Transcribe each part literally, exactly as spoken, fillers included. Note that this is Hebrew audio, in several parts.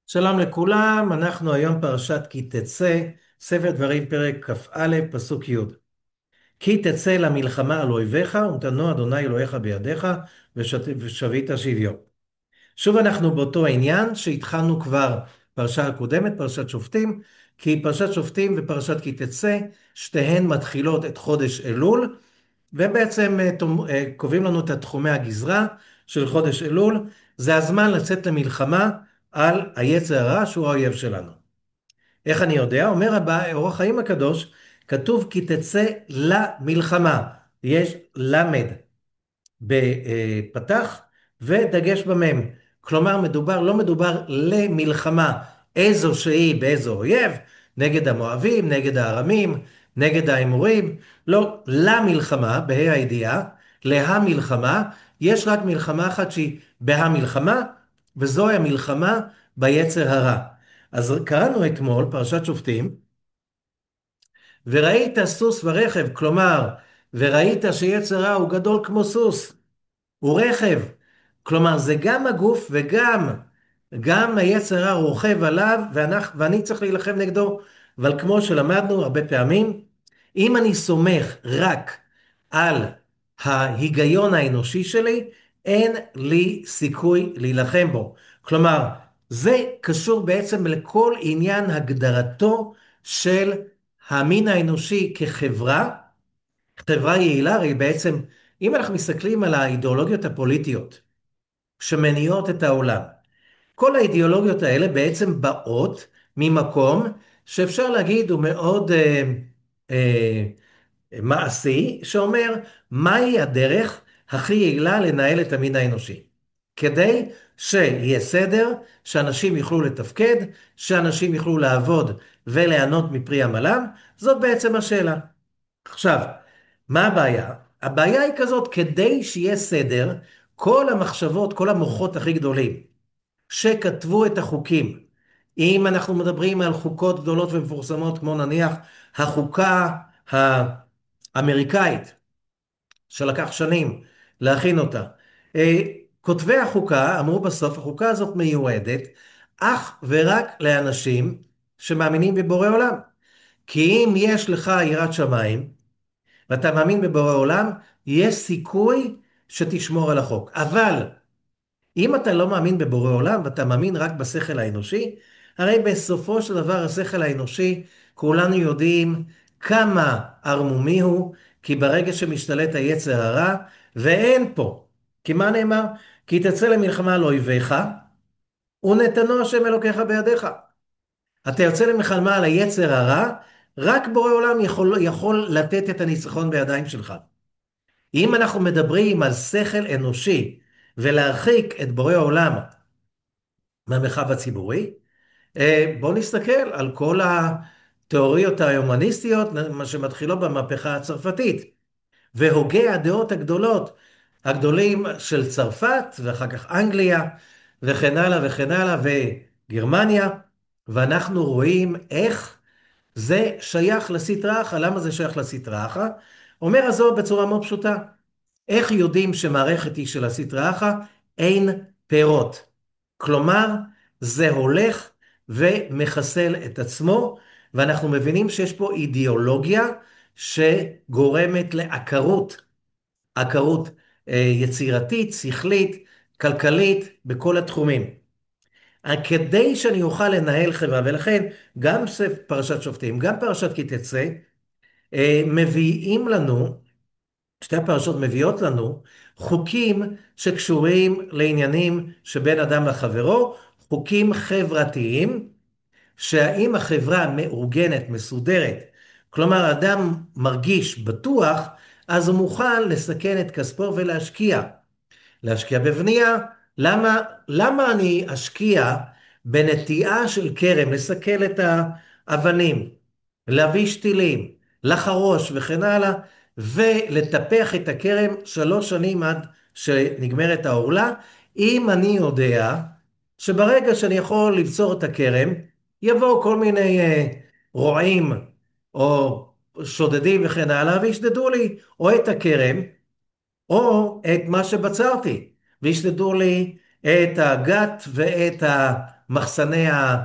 שלום לכולם, אנחנו היום פרשת כי תצא, ספר דברים פרק כ"א, פסוק י'. כי תצא למלחמה על אויביך, ונתנו אדוני אלוהיך בידיך, ושת- ושבית שביו. שוב אנחנו באותו עניין שהתחלנו כבר פרשה הקודמת, פרשת שופטים, כי פרשת שופטים ופרשת כי תצא, שתיהן מתחילות את חודש אלול, ובעצם אה, תום- אה, קובעים לנו את תחומי הגזרה של חודש אלול. זה הזמן לצאת למלחמה על היצר הרע שהוא האויב שלנו. איך אני יודע? אומר הבא, אור החיים הקדוש, כתוב כי תצא למלחמה. יש למד בפתח ודגש במם. כלומר, מדובר, לא מדובר למלחמה איזו שהיא באיזו אויב, נגד המואבים, נגד הארמים, נגד האמורים, לא, למלחמה, בה"א הידיעה, להמלחמה, יש רק מלחמה אחת שהיא בהמלחמה, וזוהי המלחמה ביצר הרע. אז קראנו אתמול, פרשת שופטים, וראית סוס ורכב, כלומר, וראית שיצר רע הוא גדול כמו סוס. הוא רכב. כלומר, זה גם הגוף וגם גם היצר הרע רוכב עליו, ואנחנו, ואני צריך להילחם נגדו. אבל כמו שלמדנו הרבה פעמים, אם אני סומך רק על ההיגיון האנושי שלי, אין לי סיכוי להילחם בו. כלומר, זה קשור בעצם לכל עניין הגדרתו של המין האנושי כחברה. חברה יעילה, הרי בעצם, אם אנחנו מסתכלים על האידיאולוגיות הפוליטיות שמניעות את העולם, כל האידיאולוגיות האלה בעצם באות ממקום שאפשר להגיד הוא מאוד אה, אה, מעשי, שאומר מהי הדרך הכי יעילה לנהל את המין האנושי. כדי שיהיה סדר, שאנשים יוכלו לתפקד, שאנשים יוכלו לעבוד וליהנות מפרי עמלם, זאת בעצם השאלה. עכשיו, מה הבעיה? הבעיה היא כזאת, כדי שיהיה סדר, כל המחשבות, כל המוחות הכי גדולים שכתבו את החוקים, אם אנחנו מדברים על חוקות גדולות ומפורסמות, כמו נניח החוקה האמריקאית, שלקח שנים להכין אותה, אה, כותבי החוקה אמרו בסוף, החוקה הזאת מיועדת אך ורק לאנשים שמאמינים בבורא עולם. כי אם יש לך יראת שמיים, ואתה מאמין בבורא עולם, יש סיכוי שתשמור על החוק. אבל אם אתה לא מאמין בבורא עולם, ואתה מאמין רק בשכל האנושי, הרי בסופו של דבר השכל האנושי, כולנו יודעים כמה ערמומי הוא, כי ברגע שמשתלט היצר הרע, ואין פה, כי מה נאמר? כי תצא למלחמה על אויביך, ונתנו השם אלוקיך בידיך. אתה יוצא למלחמה על היצר הרע, רק בורא עולם יכול, יכול לתת את הניצחון בידיים שלך. אם אנחנו מדברים על שכל אנושי ולהרחיק את בורא עולם מהמרחב הציבורי, בואו נסתכל על כל התיאוריות ההומניסטיות, מה שמתחילות במהפכה הצרפתית, והוגי הדעות הגדולות, הגדולים של צרפת ואחר כך אנגליה וכן הלאה וכן הלאה וגרמניה, ואנחנו רואים איך זה שייך לסטרא אחרא. למה זה שייך לסטרא אחרא? אומר הזוהר בצורה מאוד פשוטה. איך יודעים שמערכת היא של הסטרא אחרא? אין פירות. כלומר, זה הולך ומחסל את עצמו, ואנחנו מבינים שיש פה אידיאולוגיה שגורמת לעקרות, עקרות אה, יצירתית, שכלית, כלכלית, בכל התחומים. כדי שאני אוכל לנהל חברה, ולכן גם פרשת שופטים, גם פרשת כי תצא, אה, מביאים לנו, שתי הפרשות מביאות לנו, חוקים שקשורים לעניינים שבין אדם לחברו, חוקים חברתיים, שהאם החברה מאורגנת, מסודרת, כלומר אדם מרגיש בטוח, אז הוא מוכן לסכן את כספו ולהשקיע. להשקיע בבנייה. למה, למה אני אשקיע בנטיעה של כרם, לסכל את האבנים, להביא שתילים, לחרוש וכן הלאה, ולטפח את הכרם שלוש שנים עד שנגמרת העורלה, אם אני יודע שברגע שאני יכול לבצור את הכרם, יבואו כל מיני אה, רועים או שודדים וכן הלאה, וישדדו לי או את הכרם, או את מה שבצרתי, וישדדו לי את הגת ואת מחסני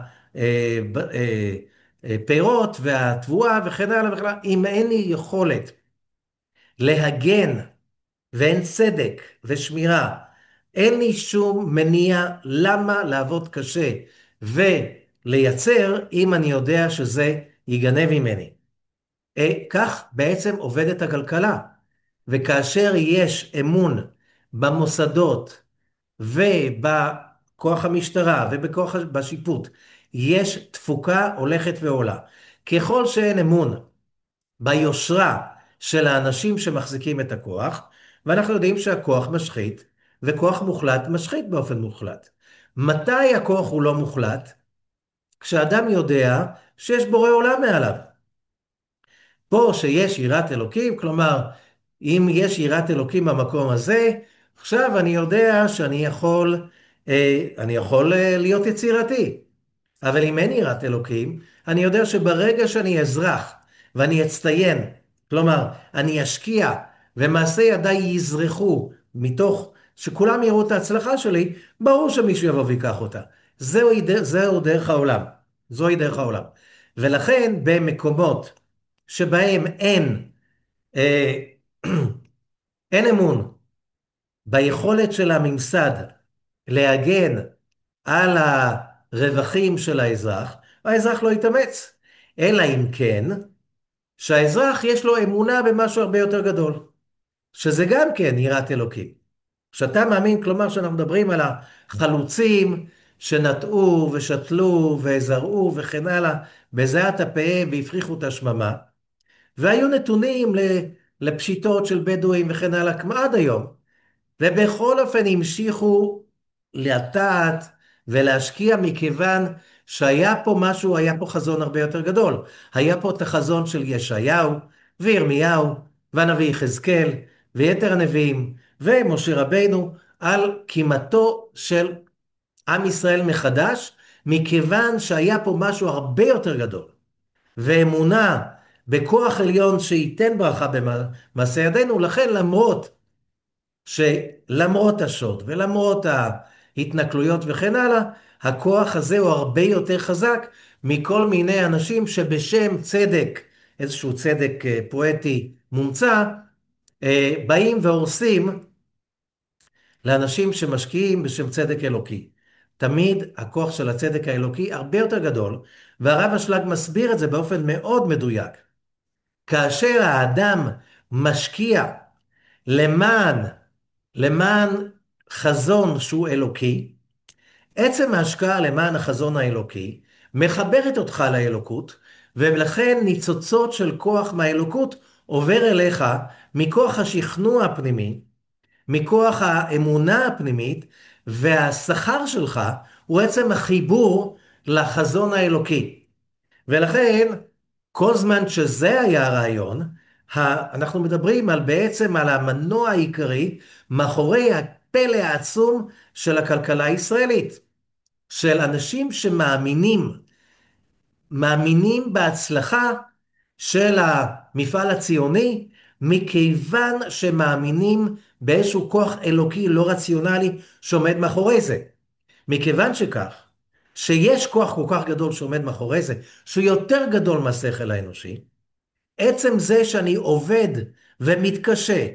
הפירות והתבואה וכן הלאה וכן הלאה. אם אין לי יכולת להגן ואין צדק ושמירה, אין לי שום מניע למה לעבוד קשה ולייצר אם אני יודע שזה ייגנב ממני. אה, כך בעצם עובדת הכלכלה. וכאשר יש אמון במוסדות ובכוח המשטרה ובכוח בשיפוט, יש תפוקה הולכת ועולה. ככל שאין אמון ביושרה של האנשים שמחזיקים את הכוח, ואנחנו יודעים שהכוח משחית, וכוח מוחלט משחית באופן מוחלט. מתי הכוח הוא לא מוחלט? כשאדם יודע שיש בורא עולם מעליו. פה שיש יראת אלוקים, כלומר, אם יש יראת אלוקים במקום הזה, עכשיו אני יודע שאני יכול, אה, אני יכול אה, להיות יצירתי. אבל אם אין יראת אלוקים, אני יודע שברגע שאני אזרח ואני אצטיין, כלומר, אני אשקיע ומעשה ידיי יזרחו מתוך שכולם יראו את ההצלחה שלי, ברור שמישהו יבוא ויקח אותה. זהו, זהו דרך העולם. זוהי דרך העולם. ולכן במקומות שבהם אין, אה, אין אמון ביכולת של הממסד להגן על הרווחים של האזרח, האזרח לא יתאמץ. אלא אם כן, שהאזרח יש לו אמונה במשהו הרבה יותר גדול, שזה גם כן יראת אלוקים. כשאתה מאמין, כלומר שאנחנו מדברים על החלוצים שנטעו ושתלו וזרעו וכן הלאה, בזיעת אפיהם והפריחו את השממה, והיו נתונים לפשיטות של בדואים וכן הלאה, כמו עד היום. ובכל אופן המשיכו לטעת ולהשקיע מכיוון שהיה פה משהו, היה פה חזון הרבה יותר גדול. היה פה את החזון של ישעיהו וירמיהו והנביא יחזקאל ויתר הנביאים ומשה רבנו על קימתו של עם ישראל מחדש, מכיוון שהיה פה משהו הרבה יותר גדול. ואמונה בכוח עליון שייתן ברכה במעשה ידינו, לכן למרות שלמרות השוד ולמרות ההתנכלויות וכן הלאה, הכוח הזה הוא הרבה יותר חזק מכל מיני אנשים שבשם צדק, איזשהו צדק פואטי מומצא, באים והורסים לאנשים שמשקיעים בשם צדק אלוקי. תמיד הכוח של הצדק האלוקי הרבה יותר גדול, והרב אשלג מסביר את זה באופן מאוד מדויק. כאשר האדם משקיע למען, למען חזון שהוא אלוקי, עצם ההשקעה למען החזון האלוקי מחברת אותך לאלוקות, ולכן ניצוצות של כוח מהאלוקות עובר אליך מכוח השכנוע הפנימי, מכוח האמונה הפנימית, והשכר שלך הוא עצם החיבור לחזון האלוקי. ולכן, כל זמן שזה היה הרעיון, אנחנו מדברים על בעצם על המנוע העיקרי מאחורי הפלא העצום של הכלכלה הישראלית. של אנשים שמאמינים, מאמינים בהצלחה של המפעל הציוני, מכיוון שמאמינים באיזשהו כוח אלוקי לא רציונלי שעומד מאחורי זה. מכיוון שכך, שיש כוח כל כך גדול שעומד מאחורי זה, שהוא יותר גדול מהשכל האנושי, עצם זה שאני עובד ומתקשה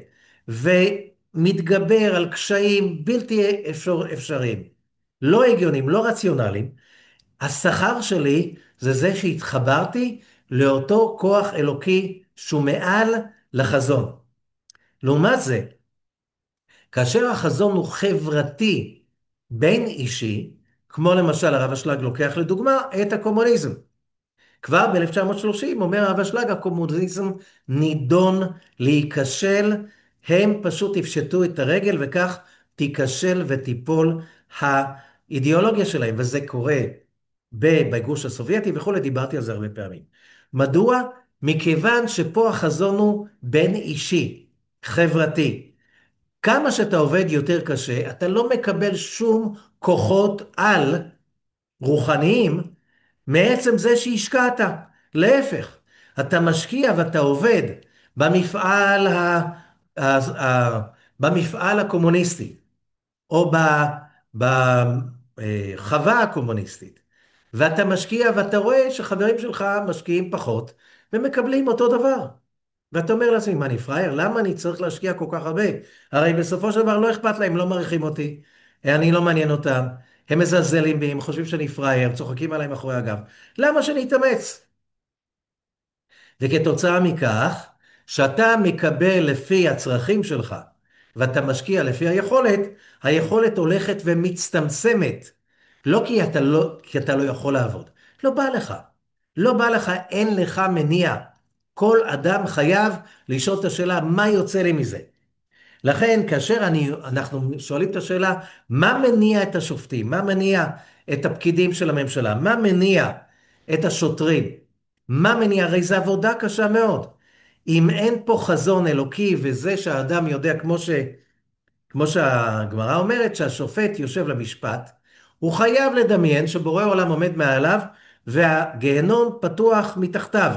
ומתגבר על קשיים בלתי אפשר, אפשריים, לא הגיונים, לא רציונליים, השכר שלי זה זה שהתחברתי לאותו כוח אלוקי שהוא מעל לחזון. לעומת זה, כאשר החזון הוא חברתי בין אישי, כמו למשל הרב אשלג לוקח לדוגמה את הקומוניזם. כבר ב-אלף תשע מאות שלושים אומר הרב אשלג, הקומוניזם נידון להיכשל, הם פשוט יפשטו את הרגל וכך תיכשל ותיפול האידיאולוגיה שלהם, וזה קורה בגוש הסובייטי וכו', דיברתי על זה הרבה פעמים. מדוע? מכיוון שפה החזון הוא בין אישי, חברתי. כמה שאתה עובד יותר קשה, אתה לא מקבל שום כוחות על רוחניים מעצם זה שהשקעת. להפך, אתה משקיע ואתה עובד במפעל, ה... ה... ה... במפעל הקומוניסטי, או ב... ב... החווה הקומוניסטית, ואתה משקיע ואתה רואה שחברים שלך משקיעים פחות ומקבלים אותו דבר. ואתה אומר לעצמי, מה, אני פראייר? למה אני צריך להשקיע כל כך הרבה? הרי בסופו של דבר לא אכפת להם, לא מעריכים אותי, אני לא מעניין אותם, הם מזלזלים בי, הם חושבים שאני פראייר, צוחקים עליי מאחורי הגב. למה שאני אתאמץ? וכתוצאה מכך, שאתה מקבל לפי הצרכים שלך, ואתה משקיע לפי היכולת, היכולת הולכת ומצטמצמת. לא כי אתה לא, כי אתה לא יכול לעבוד. לא בא לך. לא בא לך, אין לך מניע. כל אדם חייב לשאול את השאלה, מה יוצא לי מזה? לכן, כאשר אני, אנחנו שואלים את השאלה, מה מניע את השופטים? מה מניע את הפקידים של הממשלה? מה מניע את השוטרים? מה מניע? הרי זו עבודה קשה מאוד. אם אין פה חזון אלוקי, וזה שהאדם יודע, כמו ש, כמו שהגמרא אומרת, שהשופט יושב למשפט, הוא חייב לדמיין שבורא עולם עומד מעליו, והגיהנום פתוח מתחתיו.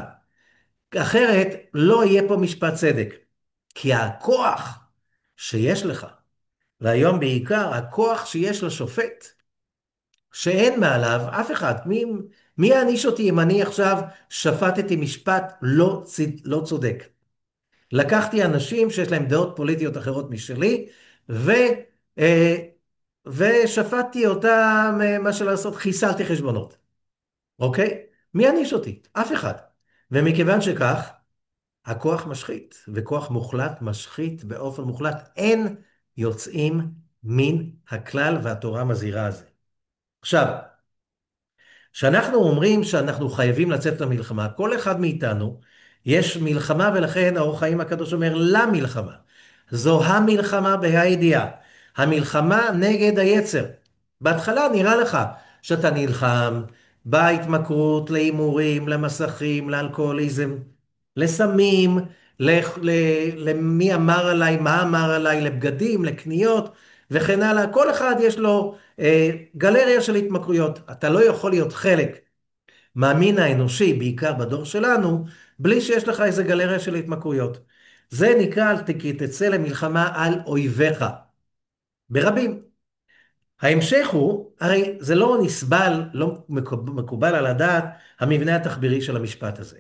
אחרת לא יהיה פה משפט צדק. כי הכוח שיש לך, והיום בעיקר הכוח שיש לשופט, שאין מעליו אף אחד. מי, מי יעניש אותי אם אני עכשיו שפטתי משפט לא, צד- לא צודק? לקחתי אנשים שיש להם דעות פוליטיות אחרות משלי, ו, אה, ושפטתי אותם, אה, מה שלעשות, חיסלתי חשבונות. אוקיי? מי יעניש אותי? אף אחד. ומכיוון שכך, הכוח משחית, וכוח מוחלט משחית באופן מוחלט. אין יוצאים מן הכלל, והתורה מזהירה על זה. עכשיו, כשאנחנו אומרים שאנחנו חייבים לצאת למלחמה, כל אחד מאיתנו יש מלחמה, ולכן האור חיים הקדוש אומר למלחמה. זו המלחמה בה"א הידיעה, המלחמה נגד היצר. בהתחלה נראה לך שאתה נלחם בהתמכרות להימורים, למסכים, לאלכוהוליזם, לסמים, ל- ל- למי אמר עליי, מה אמר עליי, לבגדים, לקניות וכן הלאה. כל אחד יש לו אה, גלריה של התמכרויות. אתה לא יכול להיות חלק מהמין האנושי, בעיקר בדור שלנו, בלי שיש לך איזה גלריה של התמכרויות. זה נקרא, כי תצא למלחמה על אויביך, ברבים. ההמשך הוא, הרי זה לא נסבל, לא מקובל על הדעת, המבנה התחבירי של המשפט הזה.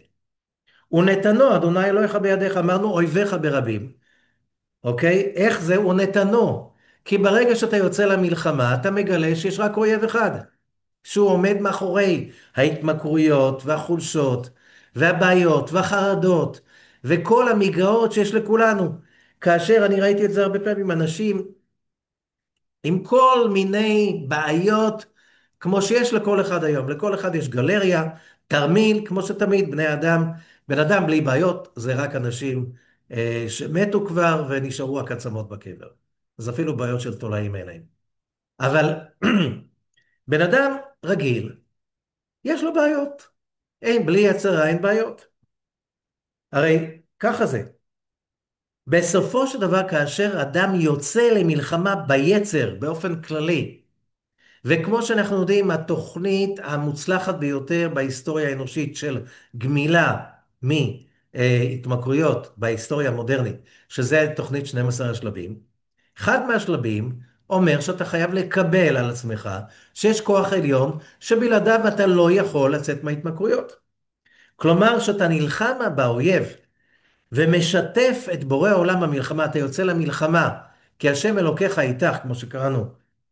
ונתנו, אדוני אלוהיך בידיך, אמרנו אויביך ברבים. אוקיי? איך זה? ונתנו. כי ברגע שאתה יוצא למלחמה, אתה מגלה שיש רק אויב אחד. שהוא עומד מאחורי ההתמכרויות והחולשות והבעיות והחרדות וכל המגרעות שיש לכולנו. כאשר אני ראיתי את זה הרבה פעמים, אנשים עם כל מיני בעיות, כמו שיש לכל אחד היום. לכל אחד יש גלריה, תרמיל, כמו שתמיד בני אדם, בן אדם בלי בעיות זה רק אנשים אה, שמתו כבר ונשארו רק עצמות בקבר. אז אפילו בעיות של תולעים אין להם. אבל בן אדם רגיל, יש לו בעיות. אין, בלי יצרה אין בעיות. הרי ככה זה. בסופו של דבר, כאשר אדם יוצא למלחמה ביצר באופן כללי, וכמו שאנחנו יודעים, התוכנית המוצלחת ביותר בהיסטוריה האנושית של גמילה מהתמכרויות בהיסטוריה המודרנית, שזה תוכנית שנים עשר השלבים, אחד מהשלבים אומר שאתה חייב לקבל על עצמך שיש כוח עליון שבלעדיו אתה לא יכול לצאת מההתמכרויות. כלומר, שאתה נלחם באויב ומשתף את בורא העולם במלחמה, אתה יוצא למלחמה, כי השם אלוקיך איתך, כמו שקראנו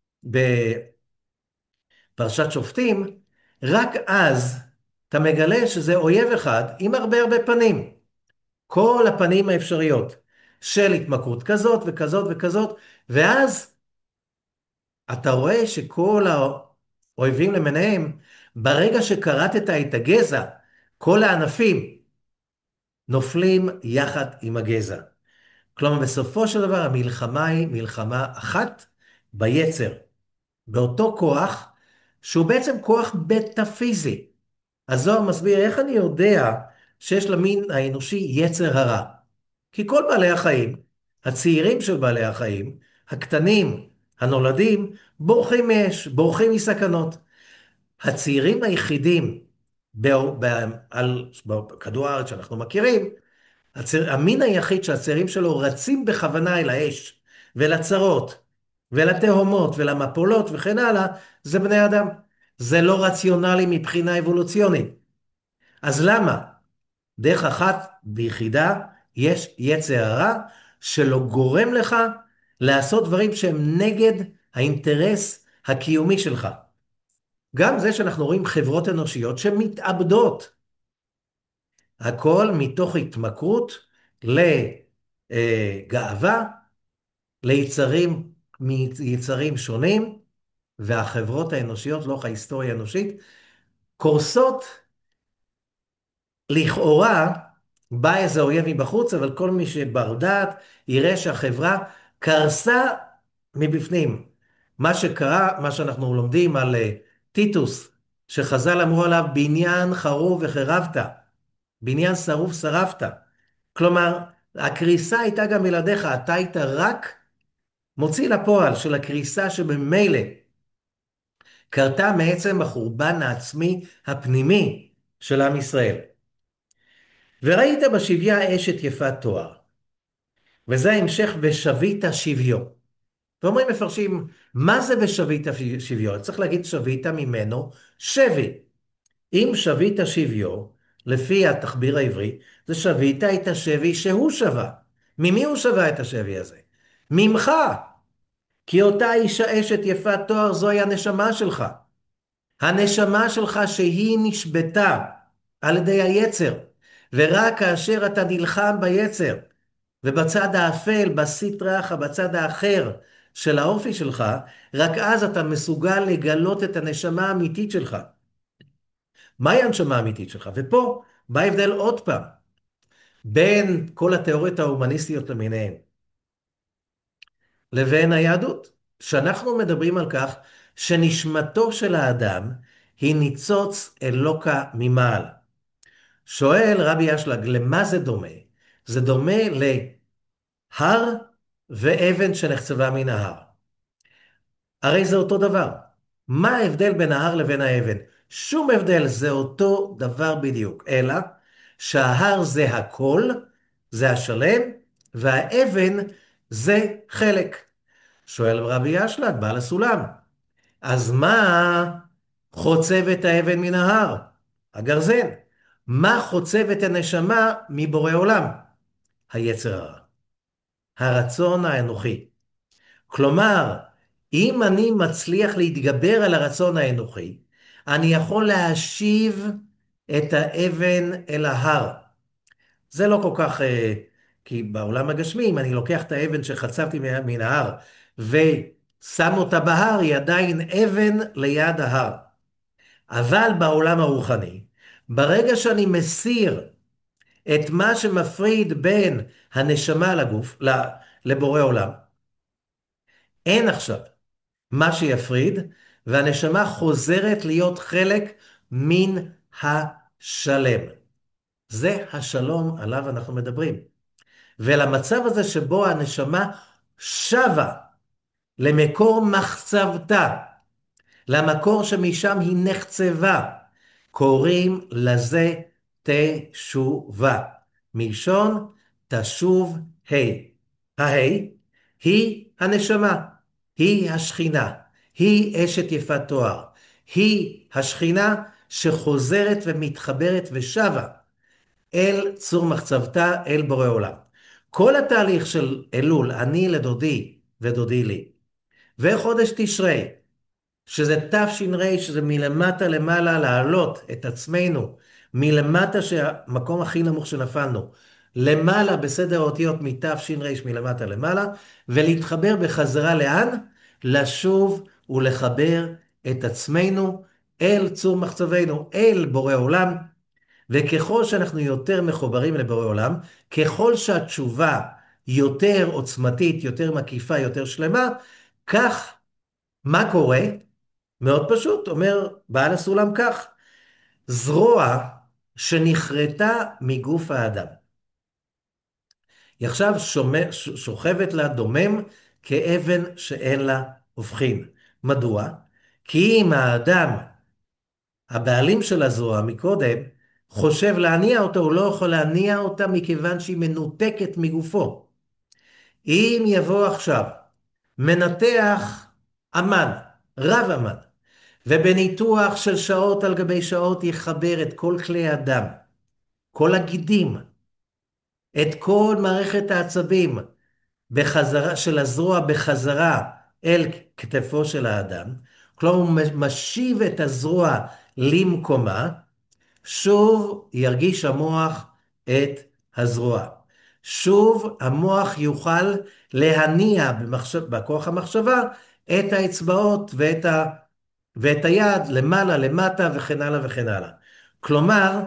בפרשת שופטים, רק אז אתה מגלה שזה אויב אחד עם הרבה הרבה פנים. כל הפנים האפשריות של התמכרות כזאת וכזאת וכזאת, ואז אתה רואה שכל האויבים למיניהם, ברגע שקראת את הגזע, כל הענפים נופלים יחד עם הגזע. כלומר, בסופו של דבר המלחמה היא מלחמה אחת ביצר, באותו כוח שהוא בעצם כוח בטאפיזי. הזוהר מסביר איך אני יודע שיש למין האנושי יצר הרע. כי כל בעלי החיים, הצעירים של בעלי החיים, הקטנים, הנולדים, בורחים מאש, בורחים מסכנות. הצעירים היחידים ב- ב- על כדור הארץ שאנחנו מכירים, הציר, המין היחיד שהצעירים שלו רצים בכוונה אל האש ולצרות ולתהומות ולמפולות וכן הלאה, זה בני אדם. זה לא רציונלי מבחינה אבולוציונית. אז למה? דרך אחת ויחידה יש יצר הרע שלא גורם לך לעשות דברים שהם נגד האינטרס הקיומי שלך. גם זה שאנחנו רואים חברות אנושיות שמתאבדות, הכל מתוך התמכרות לגאווה, ליצרים, מיצרים שונים, והחברות האנושיות, לאורך ההיסטוריה האנושית, קורסות לכאורה, בא איזה אויב מבחוץ, אבל כל מי שבר דעת יראה שהחברה קרסה מבפנים. מה שקרה, מה שאנחנו לומדים על אה, טיטוס, שחז"ל אמרו עליו, בניין חרוב וחרבת, בניין שרוף שרפת. כלומר, הקריסה הייתה גם בלעדיך, אתה היית רק מוציא לפועל של הקריסה שבמילא קרתה מעצם החורבן העצמי הפנימי של עם ישראל. וראית בשביה אשת יפת תואר, וזה ההמשך ושבית שביו. ואומרים מפרשים, מה זה ושבית שביו? צריך להגיד שבית ממנו שבי. אם שבית שביו, לפי התחביר העברי, זה שבית את השבי שהוא שווה. ממי הוא שווה את השבי הזה? ממך. כי אותה אישה אשת יפת תואר זוהי הנשמה שלך. הנשמה שלך שהיא נשבתה על ידי היצר, ורק כאשר אתה נלחם ביצר, ובצד האפל, בסטרח, בצד האחר של האופי שלך, רק אז אתה מסוגל לגלות את הנשמה האמיתית שלך. מהי הנשמה האמיתית שלך? ופה בא ההבדל עוד פעם, בין כל התיאוריות ההומניסטיות למיניהן, לבין היהדות. שאנחנו מדברים על כך שנשמתו של האדם היא ניצוץ אלוקה ממעל. שואל רבי אשלג, למה זה דומה? זה דומה להר ואבן שנחצבה מן ההר. הרי זה אותו דבר. מה ההבדל בין ההר לבין האבן? שום הבדל, זה אותו דבר בדיוק, אלא שההר זה הכל, זה השלם, והאבן זה חלק. שואל רבי אשלג, בעל הסולם, אז מה חוצב את האבן מן ההר? הגרזן. מה חוצב את הנשמה מבורא עולם? היצר הרע. הרצון האנוכי. כלומר, אם אני מצליח להתגבר על הרצון האנוכי, אני יכול להשיב את האבן אל ההר. זה לא כל כך, אה, כי בעולם הגשמי, אם אני לוקח את האבן שחצבתי מן ההר ושם אותה בהר, היא עדיין אבן ליד ההר. אבל בעולם הרוחני, ברגע שאני מסיר את מה שמפריד בין הנשמה לגוף, לבורא עולם, אין עכשיו מה שיפריד, והנשמה חוזרת להיות חלק מן השלם. זה השלום עליו אנחנו מדברים. ולמצב הזה שבו הנשמה שווה למקור מחצבתה, למקור שמשם היא נחצבה, קוראים לזה תשובה. מלשון תשוב ה'. ה' היא הנשמה, היא השכינה, היא אשת יפת תואר, היא השכינה שחוזרת ומתחברת ושווה אל צור מחצבתה, אל בורא עולם. כל התהליך של אלול, אני לדודי ודודי לי, וחודש תשרי, שזה תש"ר, שזה מלמטה למעלה לעלות את עצמנו, מלמטה שהמקום הכי נמוך שנפלנו, למעלה בסדר האותיות מתש"ר מלמטה למעלה, ולהתחבר בחזרה לאן? לשוב ולחבר את עצמנו אל צור מחצבנו, אל בורא עולם, וככל שאנחנו יותר מחוברים לבורא עולם, ככל שהתשובה יותר עוצמתית, יותר מקיפה, יותר שלמה, כך מה קורה? מאוד פשוט, אומר בעל הסולם כך, זרוע שנחרטה מגוף האדם. היא עכשיו שומע, שוכבת לה דומם כאבן שאין לה הופכין. מדוע? כי אם האדם, הבעלים של הזרוע מקודם, חושב להניע אותה, הוא לא יכול להניע אותה מכיוון שהיא מנותקת מגופו. אם יבוא עכשיו מנתח אמן, רב אמן, ובניתוח של שעות על גבי שעות יחבר את כל כלי הדם, כל הגידים, את כל מערכת העצבים בחזרה, של הזרוע בחזרה אל כתפו של האדם, כלומר הוא משיב את הזרוע למקומה, שוב ירגיש המוח את הזרוע. שוב המוח יוכל להניע במחשב, בכוח המחשבה את האצבעות ואת, ה, ואת היד למעלה, למטה וכן הלאה וכן הלאה. כלומר,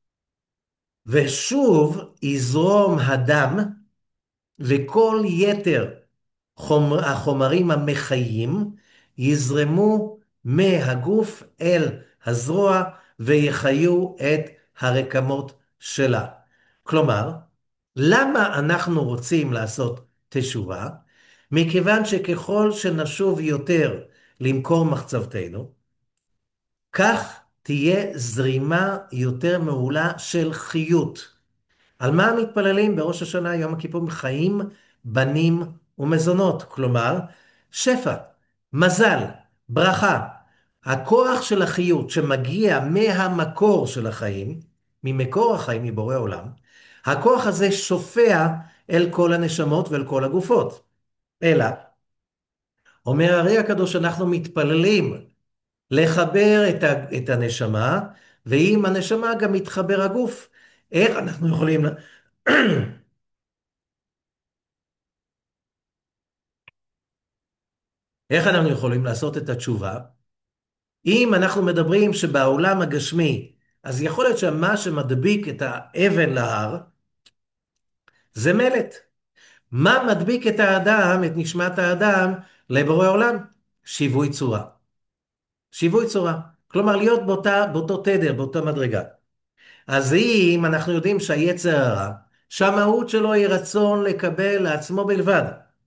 ושוב יזרום הדם וכל יתר חומר, החומרים המחיים יזרמו מהגוף אל הזרוע ויחיו את הרקמות שלה. כלומר, למה אנחנו רוצים לעשות תשובה? מכיוון שככל שנשוב יותר למכור מחצבתנו, כך תהיה זרימה יותר מעולה של חיות. על מה מתפללים בראש השנה, יום הכיפורים? חיים, בנים ומזונות. כלומר, שפע, מזל, ברכה. הכוח של החיות שמגיע מהמקור של החיים, ממקור החיים, מבורא עולם, הכוח הזה שופע אל כל הנשמות ואל כל הגופות. אלא, אומר הרי הקדוש, אנחנו מתפללים לחבר את, ה, את הנשמה, ועם הנשמה גם מתחבר הגוף. איך אנחנו יכולים... איך אנחנו יכולים לעשות את התשובה? אם אנחנו מדברים שבעולם הגשמי, אז יכול להיות שמה שמדביק את האבן להר, זה מלט. מה מדביק את האדם, את נשמת האדם, לבורא עולם? שיווי צורה. שיווי צורה. כלומר, להיות באותה, באותו תדר, באותה מדרגה. אז אם אנחנו יודעים שהיצר הרע, שהמהות שלו היא רצון לקבל לעצמו בלבד.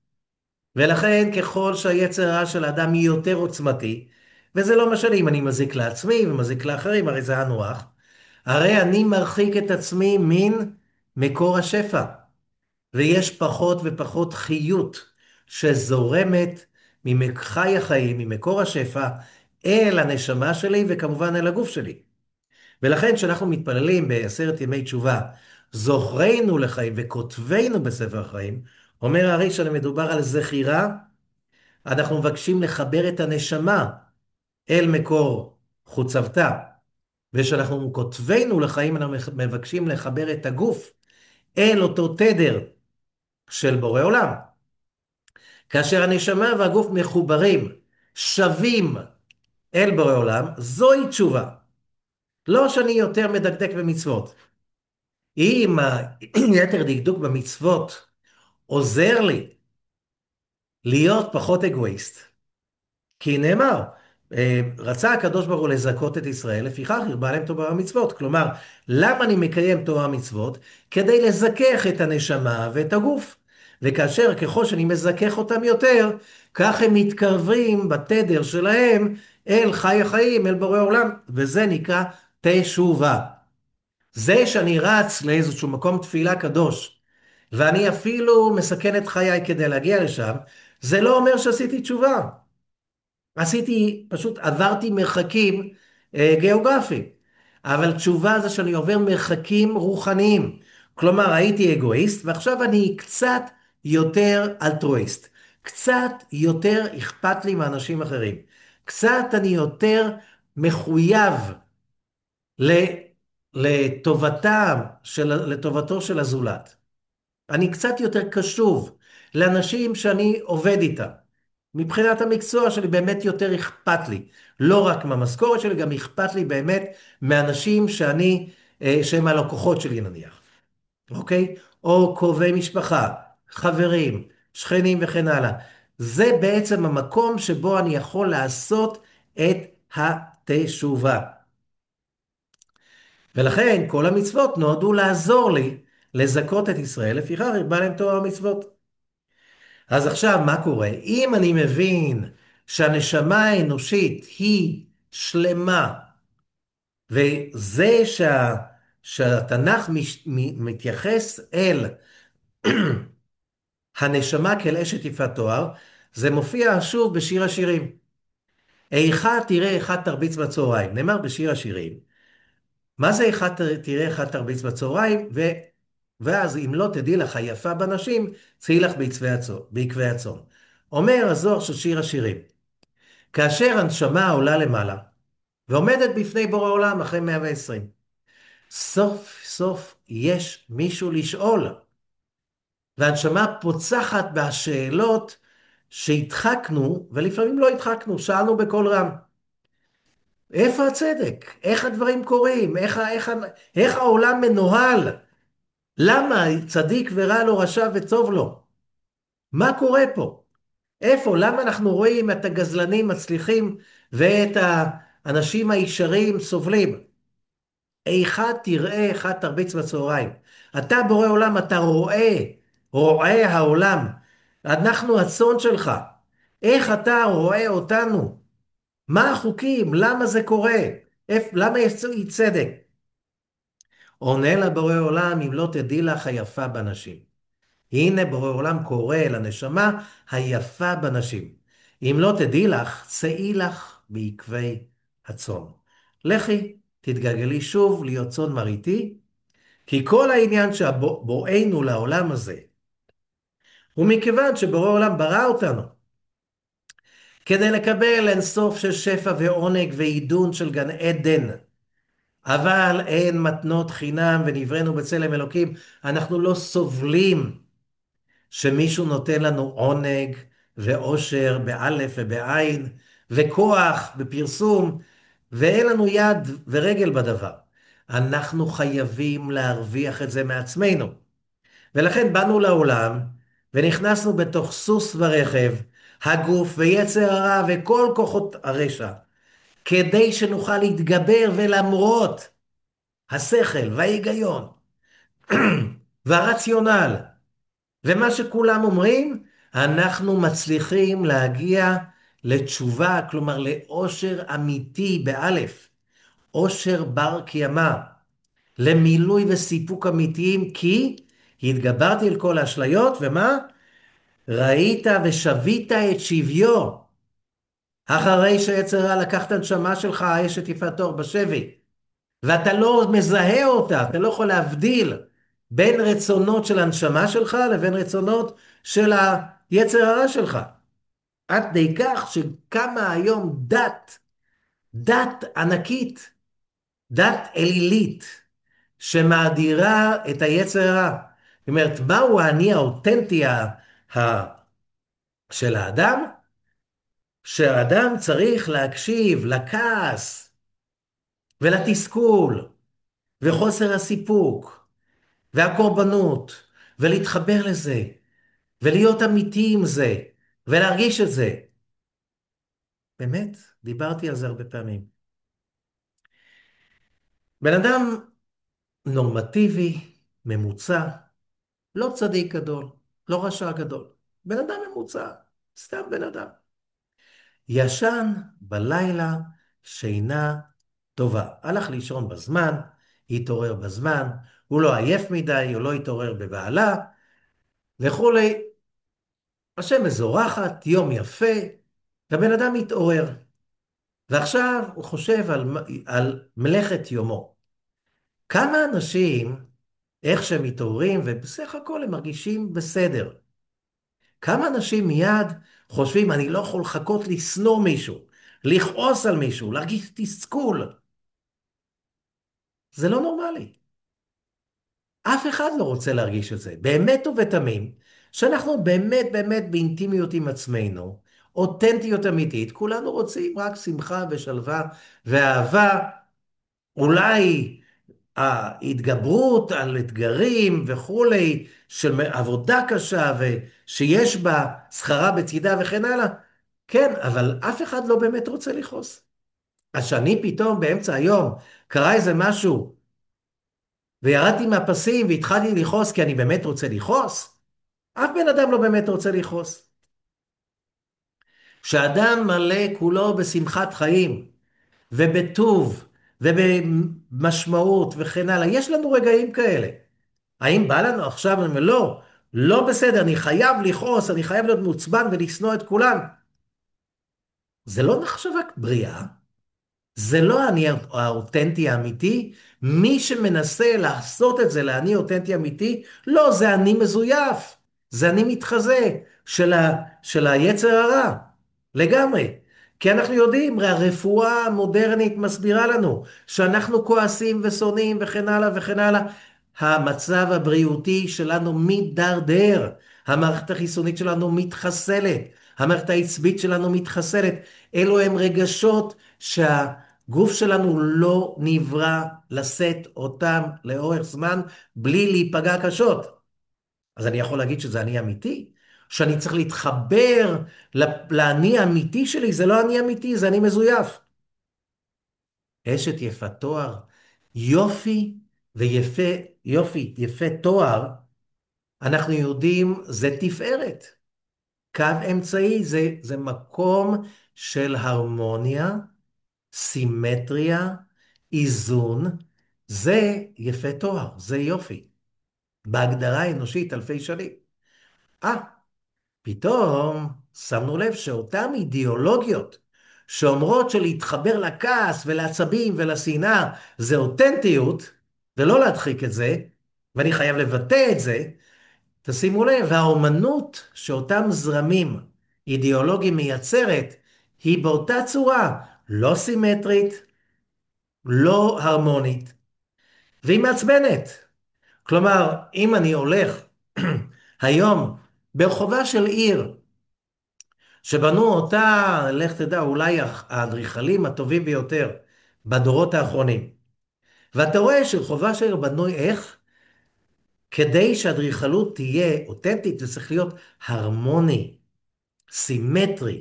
ולכן ככל שהיצר הרע של האדם היא יותר עוצמתי, וזה לא משנה אם אני מזיק לעצמי ומזיק לאחרים, הרי זה הנוח, הרי אני מרחיק את עצמי מן מקור השפע, ויש פחות ופחות חיות שזורמת מחי החיים, ממקור השפע, אל הנשמה שלי וכמובן אל הגוף שלי. ולכן כשאנחנו מתפללים בעשרת ימי תשובה, זוכרנו לחיים וכותבנו בספר החיים, אומר הרי שמדובר על זכירה, אנחנו מבקשים לחבר את הנשמה אל מקור חוצבתה, ושאנחנו כותבנו לחיים אנחנו מבקשים לחבר את הגוף אל אותו תדר של בורא עולם. כאשר הנשמה והגוף מחוברים, שווים אל בורא עולם, זוהי תשובה. לא שאני יותר מדקדק במצוות. אם היתר דקדוק במצוות עוזר לי להיות פחות אגואיסט, כי נאמר, אה, רצה הקדוש ברוך הוא לזכות את ישראל, לפיכך הרבה להם תורה ומצוות. כלומר, למה אני מקיים תורה ומצוות? כדי לזכך את הנשמה ואת הגוף. וכאשר ככל שאני מזכך אותם יותר, כך הם מתקרבים בתדר שלהם אל חי החיים, אל בורא עולם, וזה נקרא תשובה. זה שאני רץ לאיזשהו מקום תפילה קדוש, ואני אפילו מסכן את חיי כדי להגיע לשם, זה לא אומר שעשיתי תשובה. עשיתי, פשוט עברתי מרחקים אה, גיאוגרפיים. אבל תשובה זה שאני עובר מרחקים רוחניים. כלומר, הייתי אגואיסט, ועכשיו אני קצת יותר אלטרואיסט. קצת יותר אכפת לי מאנשים אחרים. קצת אני יותר מחויב לטובתם של, לטובתו של הזולת. אני קצת יותר קשוב לאנשים שאני עובד איתם. מבחינת המקצוע שלי באמת יותר אכפת לי. לא רק מהמשכורת שלי, גם אכפת לי באמת מאנשים שאני, אה, שהם הלקוחות שלי נניח. אוקיי? או קרובי משפחה, חברים, שכנים וכן הלאה. זה בעצם המקום שבו אני יכול לעשות את התשובה. ולכן כל המצוות נועדו לעזור לי לזכות את ישראל, לפיכך הרבה להם תורה ומצוות. אז עכשיו מה קורה? אם אני מבין שהנשמה האנושית היא שלמה, וזה שה, שהתנ"ך מש, מתייחס אל הנשמה כאל אשת יפת תואר, זה מופיע שוב בשיר השירים. איכה תראה איכה תרביץ בצהריים. נאמר בשיר השירים. מה זה איכה תראה איכה תרביץ בצהריים? ו... ואז אם לא תדעי לך היפה בנשים, צאי לך בעקבי הצאן. בעקבי הצאן. אומר הזוהר של שיר השירים. כאשר הנשמה עולה למעלה, ועומדת בפני בורא עולם אחרי מאה ועשרים, סוף סוף יש מישהו לשאול. והנשמה פוצחת בשאלות שהדחקנו, ולפעמים לא הדחקנו, שאלנו בקול רם. איפה הצדק? איך הדברים קורים? איך, איך, איך העולם מנוהל? למה צדיק ורע לו, רשע וטוב לו? מה קורה פה? איפה? למה אנחנו רואים את הגזלנים מצליחים ואת האנשים הישרים סובלים? איכה תראה, איכה תרביץ בצהריים. אתה בורא עולם, אתה רואה, רואה העולם. אנחנו הצאן שלך. איך אתה רואה אותנו? מה החוקים? למה זה קורה? איפ, למה יש אי צדק? עונה לבורא עולם, אם לא תדעי לך היפה בנשים. הנה בורא עולם קורא לנשמה היפה בנשים. אם לא תדעי לך, צאי לך בעקבי הצאן. לכי, תתגלגלי שוב להיות צאן מרעיתי, כי כל העניין שבואנו לעולם הזה, ומכיוון שבורא עולם ברא אותנו, כדי לקבל אינסוף של שפע ועונג ועידון של גן עדן, אבל אין מתנות חינם ונבראנו בצלם אלוקים, אנחנו לא סובלים שמישהו נותן לנו עונג ואושר באלף ובעין, וכוח בפרסום, ואין לנו יד ורגל בדבר. אנחנו חייבים להרוויח את זה מעצמנו. ולכן באנו לעולם, ונכנסנו בתוך סוס ורכב, הגוף ויצר הרע וכל כוחות הרשע, כדי שנוכל להתגבר ולמרות השכל וההיגיון והרציונל, ומה שכולם אומרים, אנחנו מצליחים להגיע לתשובה, כלומר לאושר אמיתי באלף, אושר בר קיימא, למילוי וסיפוק אמיתיים, כי התגברתי על כל האשליות, ומה? ראית ושבית את שביו, אחרי שיצר הרע לקח את הנשמה שלך, האשת יפת תואר בשבי, ואתה לא מזהה אותה, אתה לא יכול להבדיל בין רצונות של הנשמה שלך לבין רצונות של היצר הרע שלך. עד די כך שקמה היום דת, דת ענקית, דת אלילית, שמאדירה את היצר הרע. זאת אומרת, מהו האני האותנטי של האדם? שהאדם צריך להקשיב לכעס ולתסכול וחוסר הסיפוק והקורבנות, ולהתחבר לזה, ולהיות אמיתי עם זה, ולהרגיש את זה. באמת, דיברתי על זה הרבה פעמים. בן אדם נורמטיבי, ממוצע, לא צדיק גדול, לא רשע גדול. בן אדם ממוצע, סתם בן אדם. ישן בלילה שינה טובה. הלך לישון בזמן, התעורר בזמן, הוא לא עייף מדי, הוא לא התעורר בבעלה, וכולי. השמש זורחת, יום יפה, והבן אדם מתעורר. ועכשיו הוא חושב על, על מלאכת יומו. כמה אנשים, איך שהם מתעוררים, ובסך הכל הם מרגישים בסדר. כמה אנשים מיד חושבים, אני לא יכול לחכות לשנוא מישהו, לכעוס על מישהו, להרגיש תסכול. זה לא נורמלי. אף אחד לא רוצה להרגיש את זה. באמת ובתמים, שאנחנו באמת באמת באינטימיות עם עצמנו, אותנטיות אמיתית, כולנו רוצים רק שמחה ושלווה ואהבה, אולי ההתגברות על אתגרים וכולי, של עבודה קשה ושיש בה שכרה בצידה וכן הלאה, כן, אבל אף אחד לא באמת רוצה לכעוס. אז שאני פתאום באמצע היום קרה איזה משהו, וירדתי מהפסים והתחלתי לכעוס כי אני באמת רוצה לכעוס, אף בן אדם לא באמת רוצה לכעוס. כשאדם מלא כולו בשמחת חיים, ובטוב, ובמשמעות וכן הלאה, יש לנו רגעים כאלה. האם בא לנו עכשיו? אני אומר, לא, לא בסדר, אני חייב לכעוס, אני חייב להיות מעוצבן ולשנוא את כולם. זה לא מחשבה בריאה, זה לא האני האותנטי האמיתי. מי שמנסה לעשות את זה לאני אותנטי אמיתי, לא, זה אני מזויף. זה אני מתחזה של, ה, של היצר הרע. לגמרי. כי אנחנו יודעים, הרפואה המודרנית מסבירה לנו שאנחנו כועסים ושונאים וכן הלאה וכן הלאה. המצב הבריאותי שלנו מתדרדר. המערכת החיסונית שלנו מתחסלת. המערכת העצבית שלנו מתחסלת. אלו הם רגשות שה... גוף שלנו לא נברא לשאת אותם לאורך זמן בלי להיפגע קשות. אז אני יכול להגיד שזה אני אמיתי? שאני צריך להתחבר לאני האמיתי שלי? זה לא אני אמיתי, זה אני מזויף. אשת יפת תואר, יופי ויפה, יופי, יפה תואר, אנחנו יודעים, זה תפארת. קו אמצעי זה, זה מקום של הרמוניה, סימטריה, איזון, זה יפה תואר, זה יופי. בהגדרה האנושית אלפי שנים. אה, פתאום שמנו לב שאותן אידיאולוגיות שאומרות שלהתחבר לכעס ולעצבים ולשנאה זה אותנטיות, ולא להדחיק את זה, ואני חייב לבטא את זה, תשימו לב, האומנות שאותם זרמים אידיאולוגיים מייצרת, היא באותה צורה, לא סימטרית, לא הרמונית, והיא מעצבנת. כלומר, אם אני הולך היום ברחובה של עיר, שבנו אותה, לך תדע, אולי האדריכלים הטובים ביותר בדורות האחרונים, ואתה רואה שרחובה של עיר בנוי איך? כדי שהאדריכלות תהיה אותנטית, זה צריך להיות הרמוני, סימטרי.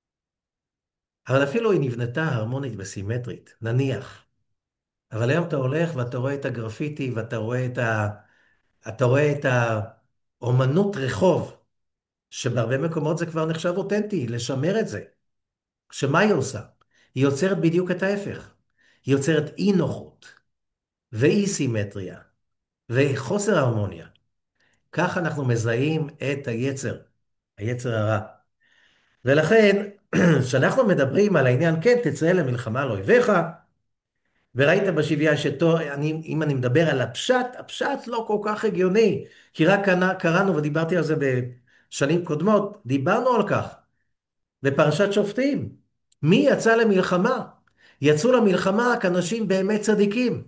אבל אפילו היא נבנתה הרמונית וסימטרית, נניח. אבל היום אתה הולך ואתה רואה את הגרפיטי ואתה רואה את ה... אתה רואה את האומנות רחוב, שבהרבה מקומות זה כבר נחשב אותנטי, לשמר את זה. שמה היא עושה? היא יוצרת בדיוק את ההפך. היא יוצרת אי נוחות, ואי סימטריה, וחוסר הרמוניה. כך אנחנו מזהים את היצר, היצר הרע. ולכן, כשאנחנו מדברים על העניין, כן, תצא למלחמה על אויביך, וראית בשביה שאם אני מדבר על הפשט, הפשט לא כל כך הגיוני, כי רק קראנו ודיברתי על זה בשנים קודמות, דיברנו על כך, בפרשת שופטים. מי יצא למלחמה? יצאו למלחמה רק אנשים באמת צדיקים.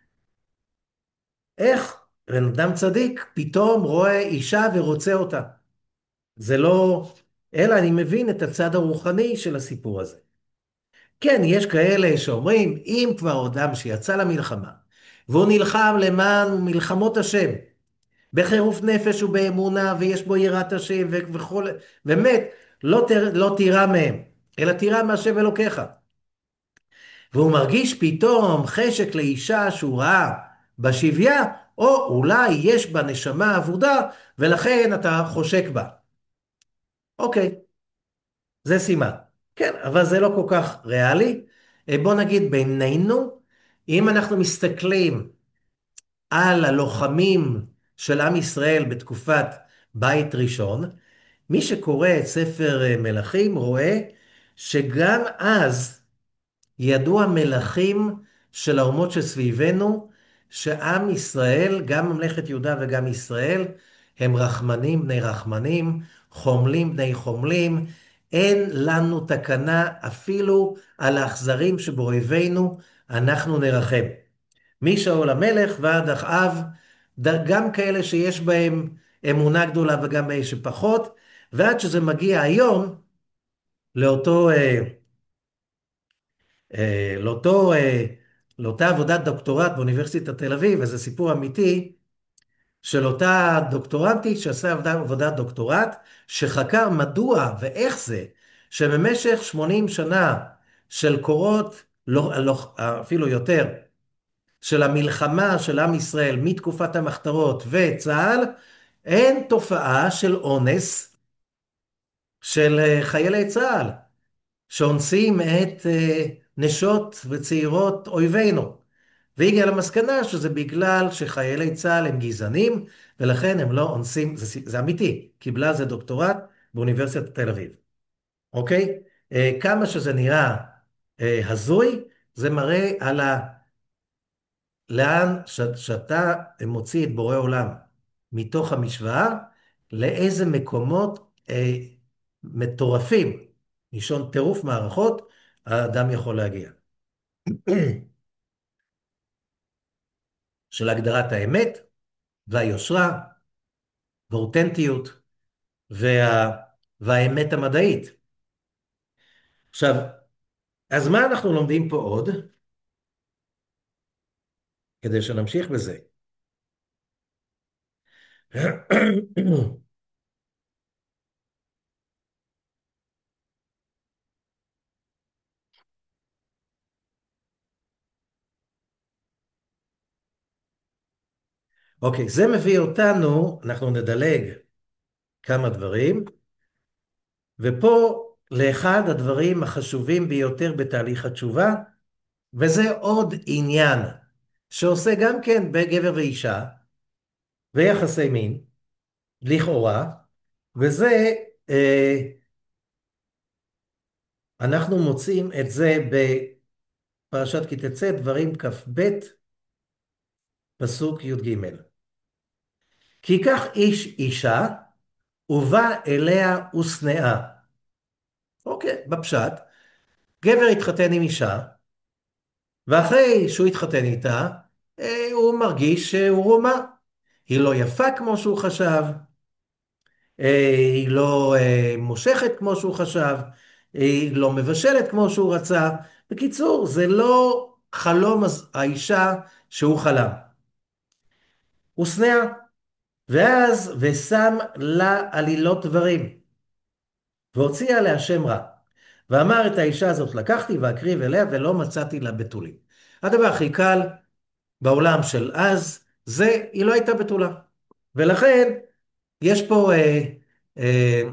איך? בן אדם צדיק פתאום רואה אישה ורוצה אותה. זה לא... אלא אני מבין את הצד הרוחני של הסיפור הזה. כן, יש כאלה שאומרים, אם כבר אדם שיצא למלחמה, והוא נלחם למען מלחמות השם, בחירוף נפש ובאמונה, ויש בו יראת השם וכל... באמת, לא, תר... לא תירא מהם, אלא תירא מהשם אלוקיך. והוא מרגיש פתאום חשק לאישה שהוא ראה בשביה, או אולי יש בה נשמה עבודה, ולכן אתה חושק בה. אוקיי, זה סימן. כן, אבל זה לא כל כך ריאלי. בוא נגיד בינינו, אם אנחנו מסתכלים על הלוחמים של עם ישראל בתקופת בית ראשון, מי שקורא את ספר מלכים רואה שגם אז ידעו המלכים של האומות שסביבנו, שעם ישראל, גם ממלכת יהודה וגם ישראל, הם רחמנים בני רחמנים, חומלים בני חומלים, אין לנו תקנה אפילו על האכזרים שבאויבינו, אנחנו נרחם. משאול המלך ועד אחאב, גם כאלה שיש בהם אמונה גדולה וגם באלה שפחות, ועד שזה מגיע היום לאותו... לאותו, לאותה עבודת דוקטורט באוניברסיטת תל אביב, וזה סיפור אמיתי, של אותה דוקטורנטית שעשה עבודת דוקטורט, שחקר מדוע ואיך זה, שבמשך שמונים שנה של קורות, לא, לא, אפילו יותר, של המלחמה של עם ישראל מתקופת המחתרות וצה"ל, אין תופעה של אונס של חיילי צה"ל. שאונסים את נשות וצעירות אויבינו. והגיע למסקנה שזה בגלל שחיילי צה"ל הם גזענים, ולכן הם לא אונסים, זה, זה אמיתי, קיבלה על זה דוקטורט באוניברסיטת תל אביב, אוקיי? אה, כמה שזה נראה אה, הזוי, זה מראה על ה... לאן ש... שאתה מוציא את בורא עולם מתוך המשוואה, לאיזה מקומות אה, מטורפים, לישון טירוף מערכות, האדם יכול להגיע. של הגדרת האמת והיושרה ואותנטיות וה... והאמת המדעית. עכשיו, אז מה אנחנו לומדים פה עוד? כדי שנמשיך בזה. אוקיי, זה מביא אותנו, אנחנו נדלג כמה דברים, ופה לאחד הדברים החשובים ביותר בתהליך התשובה, וזה עוד עניין שעושה גם כן בגבר ואישה, ויחסי מין, לכאורה, וזה, אה, אנחנו מוצאים את זה בפרשת כי תצא, דברים כ"ב, פסוק י"ג. כי ייקח איש אישה, ובא אליה ושנאה. אוקיי, בפשט, גבר התחתן עם אישה, ואחרי שהוא התחתן איתה, אה, הוא מרגיש שהוא רומה. היא לא יפה כמו שהוא חשב, אה, היא לא אה, מושכת כמו שהוא חשב, היא לא מבשלת כמו שהוא רצה. בקיצור, זה לא חלום האישה שהוא חלם. הוא שנאה, ואז ושם לה עלילות דברים, והוציאה עליה שם רע. ואמר את האישה הזאת לקחתי ואקריב אליה ולא מצאתי לה בתולים. הדבר הכי קל בעולם של אז, זה היא לא הייתה בתולה. ולכן יש פה, אה, אה,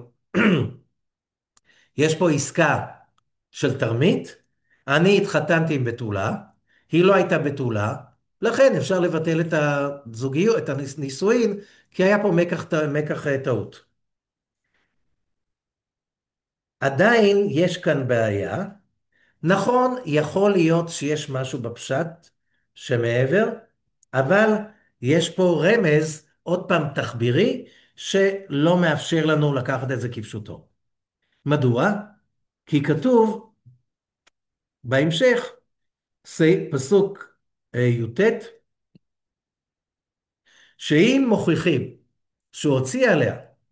יש פה עסקה של תרמית, אני התחתנתי עם בתולה, היא לא הייתה בתולה, לכן אפשר לבטל את הזוגיות, את הנישואין, כי היה פה מקח, מקח טעות. עדיין יש כאן בעיה, נכון, יכול להיות שיש משהו בפשט שמעבר, אבל יש פה רמז, עוד פעם תחבירי, שלא מאפשר לנו לקחת את זה כפשוטו. מדוע? כי כתוב בהמשך, פסוק י"ט, שאם מוכיחים שהוא הוציא עליה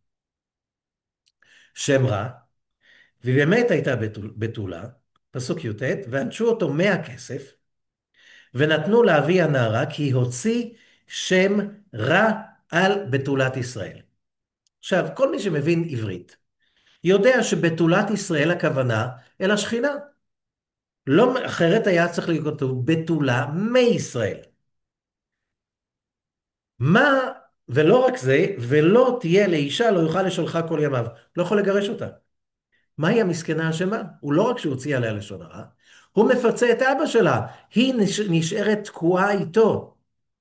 שם רע, והיא באמת הייתה בתולה, פסוק י"ט, וענשו אותו מאה כסף, ונתנו לאבי הנערה כי הוציא שם רע על בתולת ישראל. עכשיו, כל מי שמבין עברית, יודע שבתולת ישראל הכוונה אל השכינה. לא, אחרת היה צריך לכתוב בתולה מישראל. מה, ולא רק זה, ולא תהיה לאישה, לא יוכל לשולחה כל ימיו. לא יכול לגרש אותה. מהי המסכנה השמה? הוא לא רק שהוציא עליה לשון הרע, הוא מפצה את אבא שלה. היא נשארת תקועה איתו.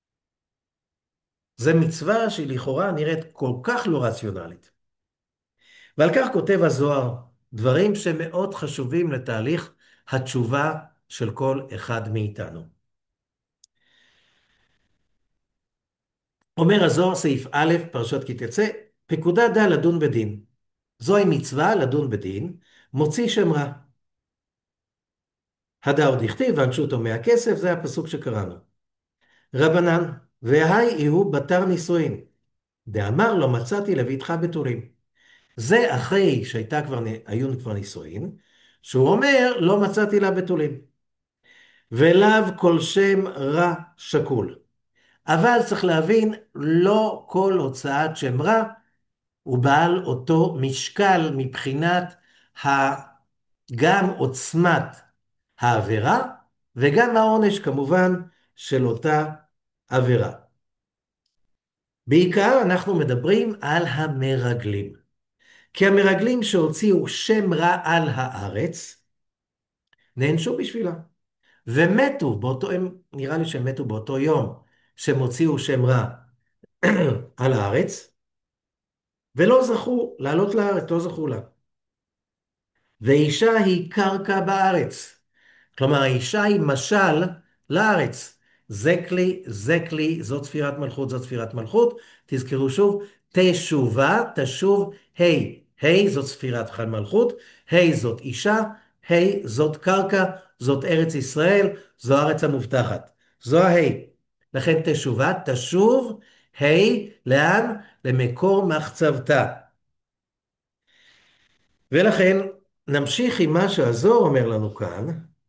זה מצווה שהיא לכאורה נראית כל כך לא רציונלית. ועל כך כותב הזוהר דברים שמאוד חשובים לתהליך התשובה של כל אחד מאיתנו. אומר הזוהר סעיף א', פרשת כי תצא, פקודה דע לדון בדין. זוהי מצווה לדון בדין, מוציא שם רע. הדע עוד הכתיב, וענשו אותו מהכסף, זה הפסוק שקראנו. רבנן, והי הוא בתר נישואין. דאמר לו מצאתי לביתך בתורים. זה אחרי שהייתה כבר, היו כבר נישואין, שהוא אומר לא מצאתי לה בתולים. ולאו כל שם רע שקול. אבל צריך להבין, לא כל הוצאת שם רע הוא בעל אותו משקל מבחינת ה... גם עוצמת העבירה וגם העונש כמובן של אותה עבירה. בעיקר אנחנו מדברים על המרגלים. כי המרגלים שהוציאו שם רע על הארץ, נענשו בשבילה. ומתו באותו, הם, נראה לי שהם מתו באותו יום שהם הוציאו שם רע על הארץ, ולא זכו לעלות לארץ, לא זכו לה. ואישה היא קרקע בארץ. כלומר, האישה היא משל לארץ. זה כלי, זה כלי, זאת ספירת מלכות, זאת ספירת מלכות. תזכרו שוב, תשובה, תשוב, היי, היי זאת ספירת מלכות, היי זאת אישה, היי זאת קרקע, זאת ארץ ישראל, זו הארץ המובטחת. זו ההי. לכן תשובה, תשוב, היי, לאן? למקור מחצבתה. ולכן נמשיך עם מה שהזוהר אומר לנו כאן.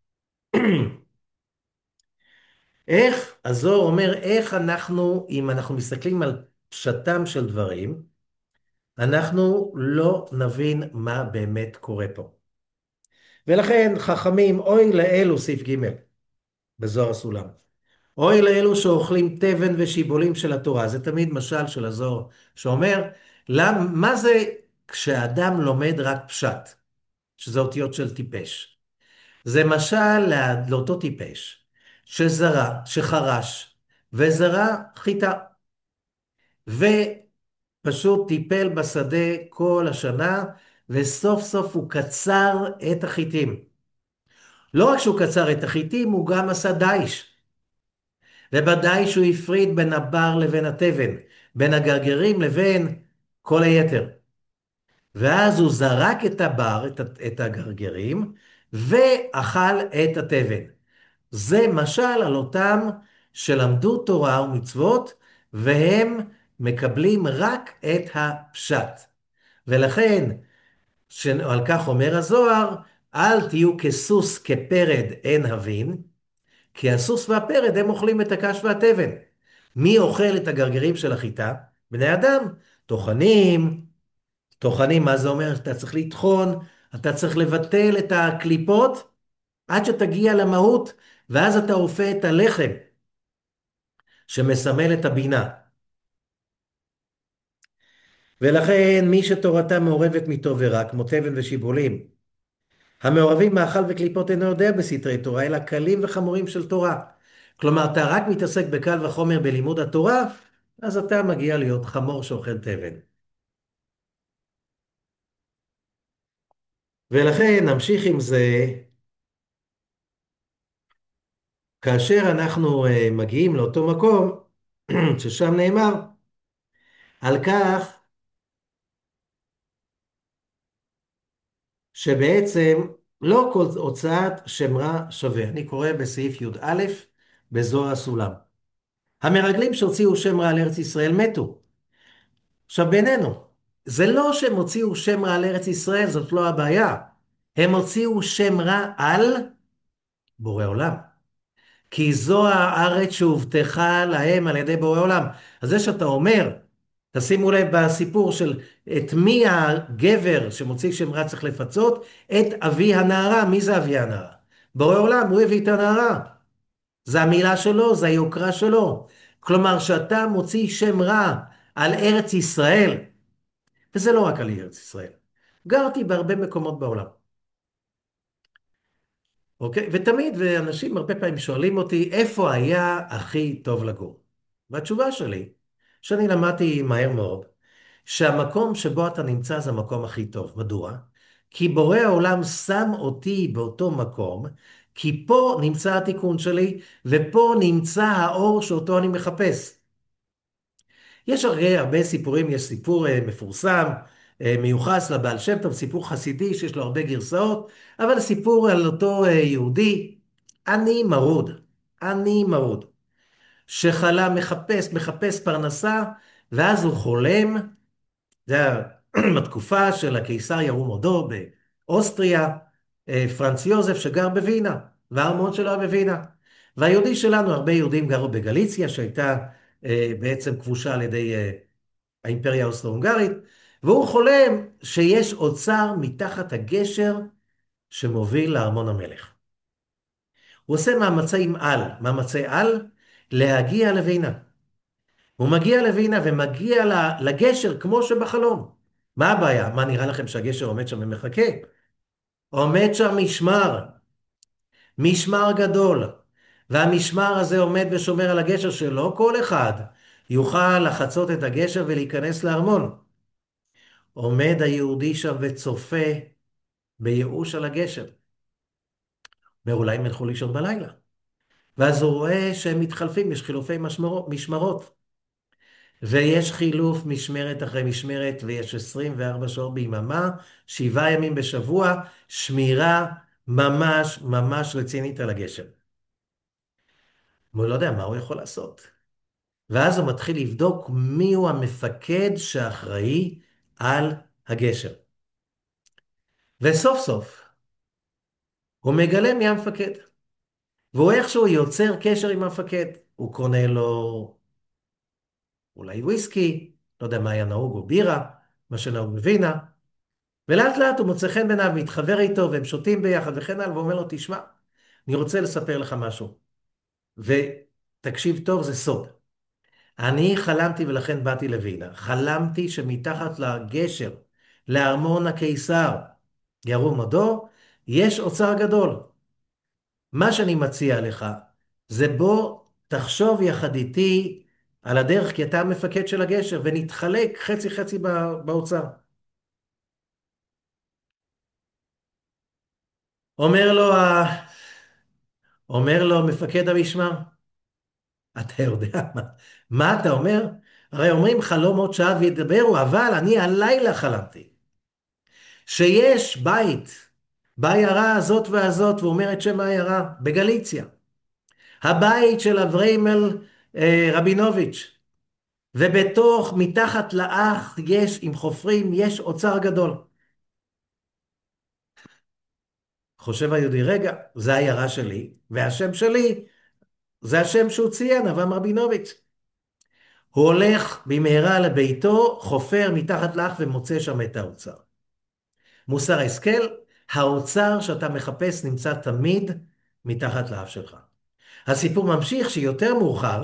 איך, הזוהר אומר, איך אנחנו, אם אנחנו מסתכלים על פשטם של דברים, אנחנו לא נבין מה באמת קורה פה. ולכן חכמים, אוי לאלו, סעיף ג' בזוהר הסולם. אוי לאלו שאוכלים תבן ושיבולים של התורה. זה תמיד משל של הזוהר, שאומר, למ, מה זה כשאדם לומד רק פשט, שזה אותיות של טיפש. זה משל לא- לאותו טיפש, שזרע, שחרש, וזרע חיטה, ופשוט טיפל בשדה כל השנה, וסוף סוף הוא קצר את החיטים. לא רק שהוא קצר את החיטים, הוא גם עשה דייש. ובדייש הוא הפריד בין הבר לבין התבן, בין הגרגרים לבין כל היתר. ואז הוא זרק את הבר, את, ה- את הגרגרים, ואכל את התבן. זה משל על אותם שלמדו תורה ומצוות, והם מקבלים רק את הפשט. ולכן, על כך אומר הזוהר, אל תהיו כסוס כפרד אין הבין, כי הסוס והפרד הם אוכלים את הקש והתבן. מי אוכל את הגרגרים של החיטה? בני אדם. טוחנים, טוחנים, מה זה אומר? אתה צריך לטחון, אתה צריך לבטל את הקליפות, עד שתגיע למהות, ואז אתה אופה את הלחם, שמסמל את הבינה. ולכן מי שתורתה מעורבת מטוב ורע, כמו תבן ושיבולים, המעורבים מאכל וקליפות אינו יודע בסתרי תורה, אלא קלים וחמורים של תורה. כלומר, אתה רק מתעסק בקל וחומר בלימוד התורה, אז אתה מגיע להיות חמור שאוכל תבן. ולכן נמשיך עם זה, כאשר אנחנו אה, מגיעים לאותו מקום, ששם נאמר, על כך שבעצם לא כל הוצאת שם רע שווה. אני קורא בסעיף י"א בזוהר הסולם. המרגלים שהוציאו שם רע על ארץ ישראל מתו. עכשיו בינינו, זה לא שהם הוציאו שם רע על ארץ ישראל, זאת לא הבעיה. הם הוציאו שם רע על בורא עולם. כי זו הארץ שהובטחה להם על ידי בורא עולם. אז זה שאתה אומר, תשימו לב בסיפור של את מי הגבר שמוציא שם רע צריך לפצות, את אבי הנערה. מי זה אבי הנערה? בורא עולם, הוא הביא את הנערה. זה המילה שלו, זה היוקרה שלו. כלומר, שאתה מוציא שם רע על ארץ ישראל, וזה לא רק על ארץ ישראל. גרתי בהרבה מקומות בעולם. אוקיי? ותמיד, ואנשים הרבה פעמים שואלים אותי, איפה היה הכי טוב לגור? והתשובה שלי, שאני למדתי מהר מאוד, שהמקום שבו אתה נמצא זה המקום הכי טוב. מדוע? כי בורא העולם שם אותי באותו מקום, כי פה נמצא התיקון שלי, ופה נמצא האור שאותו אני מחפש. יש הרבה, הרבה סיפורים, יש סיפור אה, מפורסם, אה, מיוחס לבעל שם טוב, סיפור חסידי שיש לו הרבה גרסאות, אבל סיפור על אותו אה, יהודי, עני מרוד, עני מרוד, שחלה מחפש, מחפש פרנסה, ואז הוא חולם, זה היה בתקופה של הקיסר ירום הודו באוסטריה, אה, פרנץ יוזף שגר בווינה, והארמון שלו היה בווינה. והיהודי שלנו, הרבה יהודים גרו בגליציה, שהייתה אה, בעצם כבושה על ידי אה, האימפריה האוסטרו-הונגרית, והוא חולם שיש אוצר מתחת הגשר שמוביל לארמון המלך. הוא עושה מאמצי על, מאמצי על, להגיע לווינה. הוא מגיע לווינה ומגיע לגשר כמו שבחלום. מה הבעיה? מה נראה לכם שהגשר עומד שם ומחכה? עומד שם משמר. משמר גדול, והמשמר הזה עומד ושומר על הגשר שלא כל אחד יוכל לחצות את הגשר ולהיכנס לארמון. עומד היהודי שם וצופה בייאוש על הגשר. ואולי הם ילכו לישון בלילה. ואז הוא רואה שהם מתחלפים, יש חילופי משמרות, משמרות. ויש חילוף משמרת אחרי משמרת, ויש עשרים וארבע שעות ביממה, שבעה ימים בשבוע, שמירה ממש ממש רצינית על הגשר. הוא לא יודע מה הוא יכול לעשות. ואז הוא מתחיל לבדוק מיהו המפקד שאחראי על הגשר. וסוף סוף הוא מגלה מי המפקד. והוא איכשהו יוצר קשר עם המפקד. הוא קונה לו אולי וויסקי, לא יודע מה היה נהוג, או בירה, מה שנהוג בווינה. ולאט לאט הוא מוצא חן בעיניו, מתחבר איתו, והם שותים ביחד וכן הלאה, ואומר לו, תשמע, אני רוצה לספר לך משהו. ותקשיב טוב, זה סוד. אני חלמתי ולכן באתי לווינה. חלמתי שמתחת לגשר, לארמון הקיסר, ירום הודו, יש אוצר גדול. מה שאני מציע לך, זה בוא תחשוב יחד איתי על הדרך, כי אתה המפקד של הגשר, ונתחלק חצי חצי באוצר. אומר לו, ה- אומר לו מפקד המשמר, אתה יודע מה, מה אתה אומר? הרי אומרים חלומות שווא ידברו, אבל אני הלילה חלמתי שיש בית בעיירה הזאת והזאת, והוא אומר את שם העיירה, בגליציה. הבית של אבריימל אה, רבינוביץ', ובתוך, מתחת לאח, יש, עם חופרים, יש אוצר גדול. חושב היהודי, רגע, זה העיירה שלי, והשם שלי, זה השם שהוא ציין, אברהם רבינוביץ'. הוא הולך במהרה לביתו, חופר מתחת לאח ומוצא שם את האוצר. מוסר השכל, האוצר שאתה מחפש נמצא תמיד מתחת לאף שלך. הסיפור ממשיך שיותר מאוחר,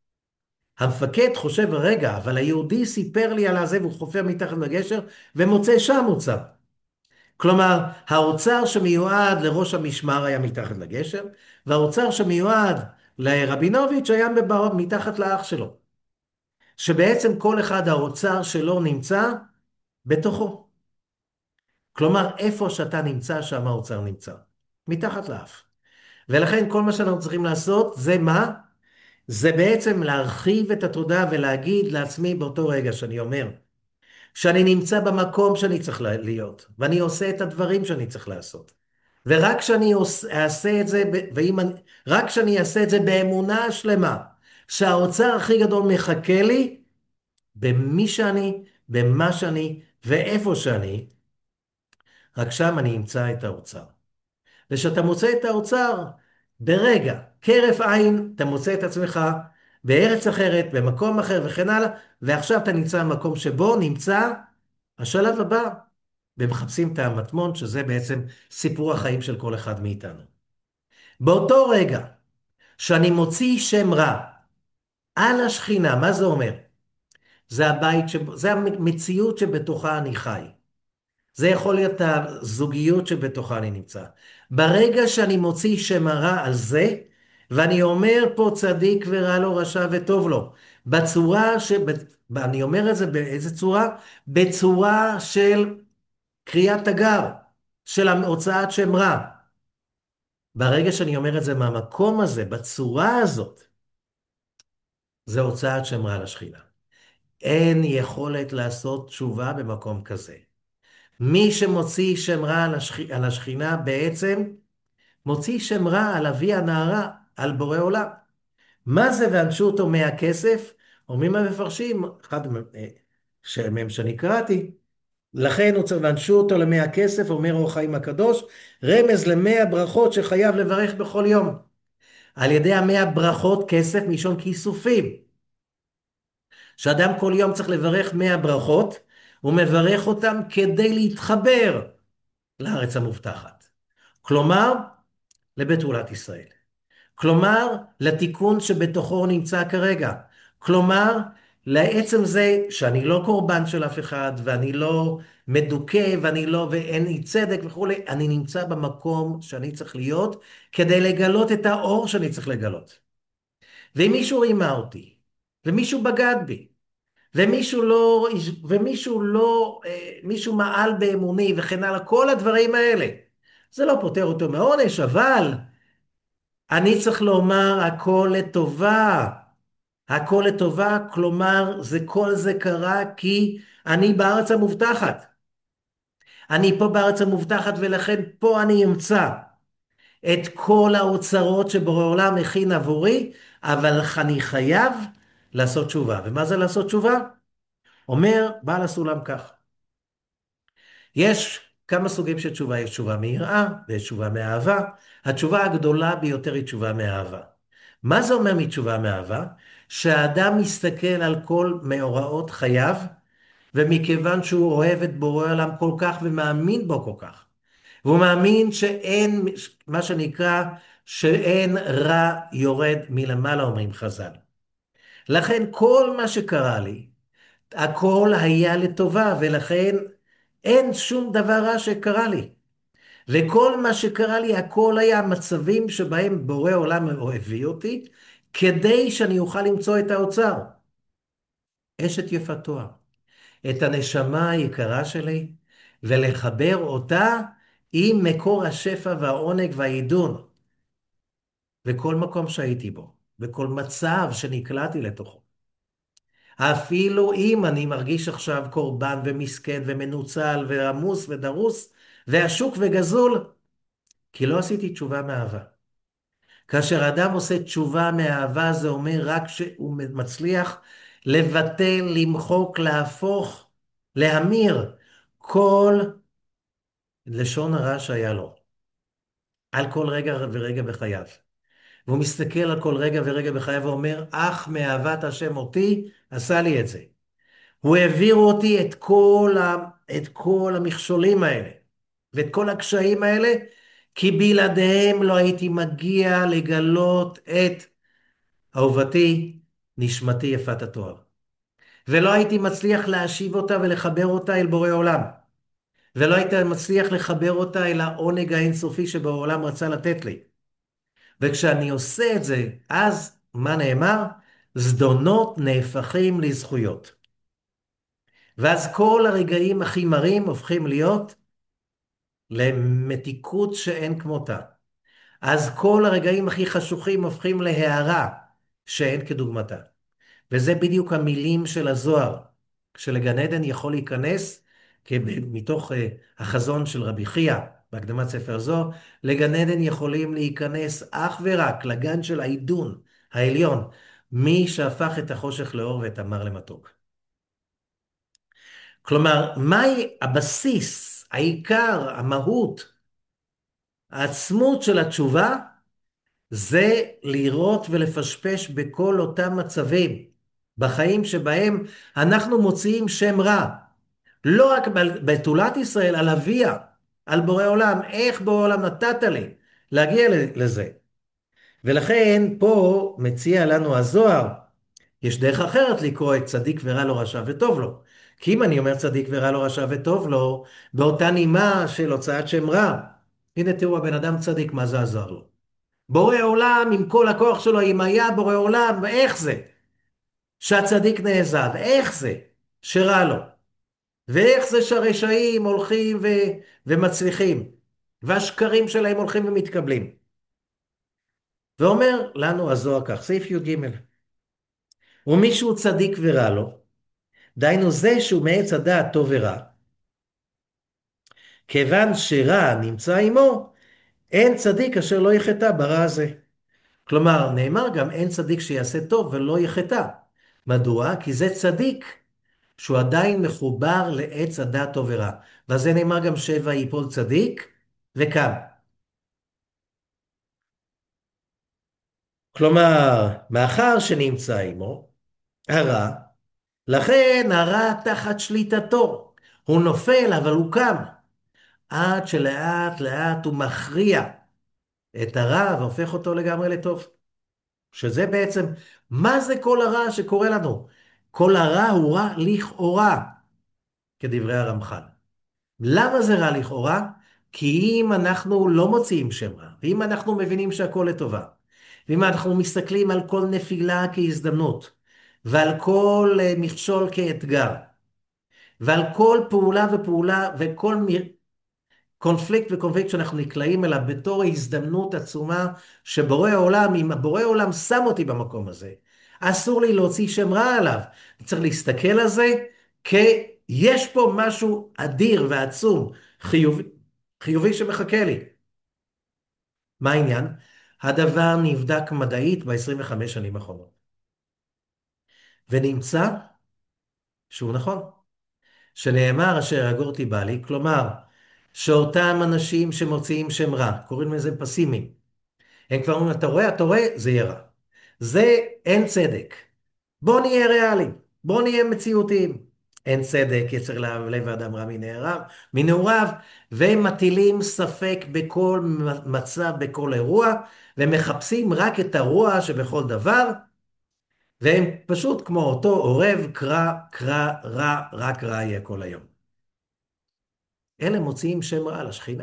המפקד חושב, רגע, אבל היהודי סיפר לי על הזה והוא חופר מתחת לגשר ומוצא שם אוצר. כלומר, האוצר שמיועד לראש המשמר היה מתחת לגשר, והאוצר שמיועד לרבינוביץ' היה מתחת לאח שלו. שבעצם כל אחד האוצר שלו נמצא בתוכו. כלומר, איפה שאתה נמצא, שם האוצר נמצא. מתחת לאף. ולכן כל מה שאנחנו צריכים לעשות זה מה? זה בעצם להרחיב את התודעה ולהגיד לעצמי באותו רגע שאני אומר, שאני נמצא במקום שאני צריך להיות, ואני עושה את הדברים שאני צריך לעשות. ורק כשאני אעשה את זה, ואם אני, רק כשאני אעשה את זה באמונה שלמה, שהאוצר הכי גדול מחכה לי, במי שאני, במה שאני, ואיפה שאני, רק שם אני אמצא את האוצר. וכשאתה מוצא את האוצר, ברגע, כהרף עין, אתה מוצא את עצמך בארץ אחרת, במקום אחר וכן הלאה, ועכשיו אתה נמצא במקום שבו נמצא השלב הבא, ומחפשים את המטמון, שזה בעצם סיפור החיים של כל אחד מאיתנו. באותו רגע שאני מוציא שם רע על השכינה, מה זה אומר? זה הבית, שבו, זה המציאות שבתוכה אני חי. זה יכול להיות הזוגיות שבתוכה אני נמצא. ברגע שאני מוציא שם הרע על זה, ואני אומר פה צדיק ורע לו, רשע וטוב לו, בצורה ש... אני אומר את זה באיזה צורה? בצורה של קריאת תגר, של הוצאת שם רע. ברגע שאני אומר את זה מהמקום הזה, בצורה הזאת, זה הוצאת שם רע לשכינה. אין יכולת לעשות תשובה במקום כזה. מי שמוציא שם רע על, השכ... על השכינה בעצם מוציא שם רע על אבי הנערה, על בורא עולם. מה זה וענשו אותו מהכסף? אומרים המפרשים, אחד מהם שאני קראתי, לכן הוא צריך וענשו אותו למאה כסף, אומר אור חיים הקדוש, רמז למאה ברכות שחייב לברך בכל יום. על ידי המאה ברכות כסף מלשון כיסופים. שאדם כל יום צריך לברך מאה ברכות, הוא מברך אותם כדי להתחבר לארץ המובטחת. כלומר, לבתולת ישראל. כלומר, לתיקון שבתוכו נמצא כרגע. כלומר, לעצם זה שאני לא קורבן של אף אחד, ואני לא מדוכא ואני לא, ואין לי צדק וכולי, אני נמצא במקום שאני צריך להיות כדי לגלות את האור שאני צריך לגלות. ואם מישהו רימה אותי, ומישהו בגד בי, ומישהו לא, ומישהו לא, אה, מישהו מעל באמוני וכן הלאה, כל הדברים האלה, זה לא פותר אותו מעונש, אבל אני צריך לומר הכל לטובה. הכל לטובה, כלומר, זה כל זה קרה כי אני בארץ המובטחת. אני פה בארץ המובטחת ולכן פה אני אמצא את כל האוצרות שבורא עולם הכין עבורי, אבל אני חייב לעשות תשובה. ומה זה לעשות תשובה? אומר בעל הסולם כך. יש כמה סוגים של תשובה, יש תשובה מיראה ויש תשובה מאהבה. התשובה הגדולה ביותר היא תשובה מאהבה. מה זה אומר מתשובה מאהבה? שהאדם מסתכל על כל מאורעות חייו, ומכיוון שהוא אוהב את בורא עולם כל כך ומאמין בו כל כך, והוא מאמין שאין, מה שנקרא, שאין רע יורד מלמעלה, אומרים חז"ל. לכן כל מה שקרה לי, הכל היה לטובה, ולכן אין שום דבר רע שקרה לי. וכל מה שקרה לי, הכל היה מצבים שבהם בורא עולם הביא אותי, כדי שאני אוכל למצוא את האוצר. אשת יפת תואר. את הנשמה היקרה שלי, ולחבר אותה עם מקור השפע והעונג והעידון, וכל מקום שהייתי בו, וכל מצב שנקלעתי לתוכו. אפילו אם אני מרגיש עכשיו קורבן ומסכן ומנוצל ועמוס ודרוס ועשוק וגזול, כי לא עשיתי תשובה מאהבה. כאשר אדם עושה תשובה מאהבה, זה אומר רק שהוא מצליח לבטל, למחוק, להפוך, להמיר כל לשון הרע שהיה לו, על כל רגע ורגע בחייו. והוא מסתכל על כל רגע ורגע בחייו ואומר, אך מאהבת השם אותי, עשה לי את זה. הוא העביר אותי את כל, ה, את כל המכשולים האלה, ואת כל הקשיים האלה, כי בלעדיהם לא הייתי מגיע לגלות את אהובתי, נשמתי יפת התואר. ולא הייתי מצליח להשיב אותה ולחבר אותה אל בורא עולם. ולא הייתי מצליח לחבר אותה אל העונג האינסופי שבעולם רצה לתת לי. וכשאני עושה את זה, אז מה נאמר? זדונות נהפכים לזכויות. ואז כל הרגעים הכי מרים הופכים להיות למתיקות שאין כמותה. אז כל הרגעים הכי חשוכים הופכים להערה שאין כדוגמתה. וזה בדיוק המילים של הזוהר, כשלגן עדן יכול להיכנס, מתוך uh, החזון של רבי חייא, בהקדמת ספר זוהר, לגן עדן יכולים להיכנס אך ורק לגן של העידון העליון, מי שהפך את החושך לאור ואת המר למתוק. כלומר, מהי הבסיס, העיקר, המהות, העצמות של התשובה? זה לראות ולפשפש בכל אותם מצבים בחיים שבהם אנחנו מוציאים שם רע. לא רק בתולת ישראל, על אביה, על בורא עולם, איך בורא עולם נתת לי להגיע לזה. ולכן פה מציע לנו הזוהר, יש דרך אחרת לקרוא את צדיק ורע לו רשע וטוב לו. כי אם אני אומר צדיק ורע לו רשע וטוב לו, באותה נימה של הוצאת שם רע, הנה תראו הבן אדם צדיק, מה זה עזר לו? בורא עולם עם כל הכוח שלו, אם היה בורא עולם, איך זה שהצדיק נעזב? איך זה שרע לו? ואיך זה שהרשעים הולכים ו... ומצליחים, והשקרים שלהם הולכים ומתקבלים? ואומר לנו הזוהר כך, סעיף י"ג, ומישהו צדיק ורע לו, דהיינו זה שהוא מעץ הדעת טוב ורע, כיוון שרע נמצא עמו, אין צדיק אשר לא יחטא ברע הזה. כלומר, נאמר גם אין צדיק שיעשה טוב ולא יחטא. מדוע? כי זה צדיק שהוא עדיין מחובר לעץ הדעת טוב ורע. וזה נאמר גם שבע יפול צדיק וקם. כלומר, מאחר שנמצא עמו הרע, לכן הרע תחת שליטתו. הוא נופל אבל הוא קם. עד שלאט לאט הוא מכריע את הרע והופך אותו לגמרי לטוב. שזה בעצם, מה זה כל הרע שקורה לנו? כל הרע הוא רע לכאורה, כדברי הרמח"ל. למה זה רע לכאורה? כי אם אנחנו לא מוציאים שם רע, ואם אנחנו מבינים שהכל לטובה, ואם אנחנו מסתכלים על כל נפילה כהזדמנות, ועל כל אה, מכשול כאתגר, ועל כל פעולה ופעולה וכל קונפליקט וקונפליקט שאנחנו נקלעים אליו בתור הזדמנות עצומה שבורא עולם, אם הבורא עולם שם אותי במקום הזה, אסור לי להוציא שם רע עליו. צריך להסתכל על זה כי יש פה משהו אדיר ועצום, חיובי, חיובי שמחכה לי. מה העניין? הדבר נבדק מדעית ב-עשרים וחמש שנים האחרונות, ונמצא שהוא נכון. שנאמר אשר יגורתי בא לי, כלומר, שאותם אנשים שמוציאים שם רע, קוראים לזה פסימיים, הם כבר אומרים, אתה רואה, אתה רואה, זה יהיה רע. זה אין צדק. בוא נהיה ריאליים, בוא נהיה מציאותיים. אין צדק, יצר לב לב האדם רע מנעוריו, מנעוריו, והם מטילים ספק בכל מצב, בכל אירוע, ומחפשים רק את הרוע שבכל דבר, והם פשוט כמו אותו עורב, קרא, קרא, רע, רק רע יהיה כל היום. אלה מוציאים שם רע לשכינה.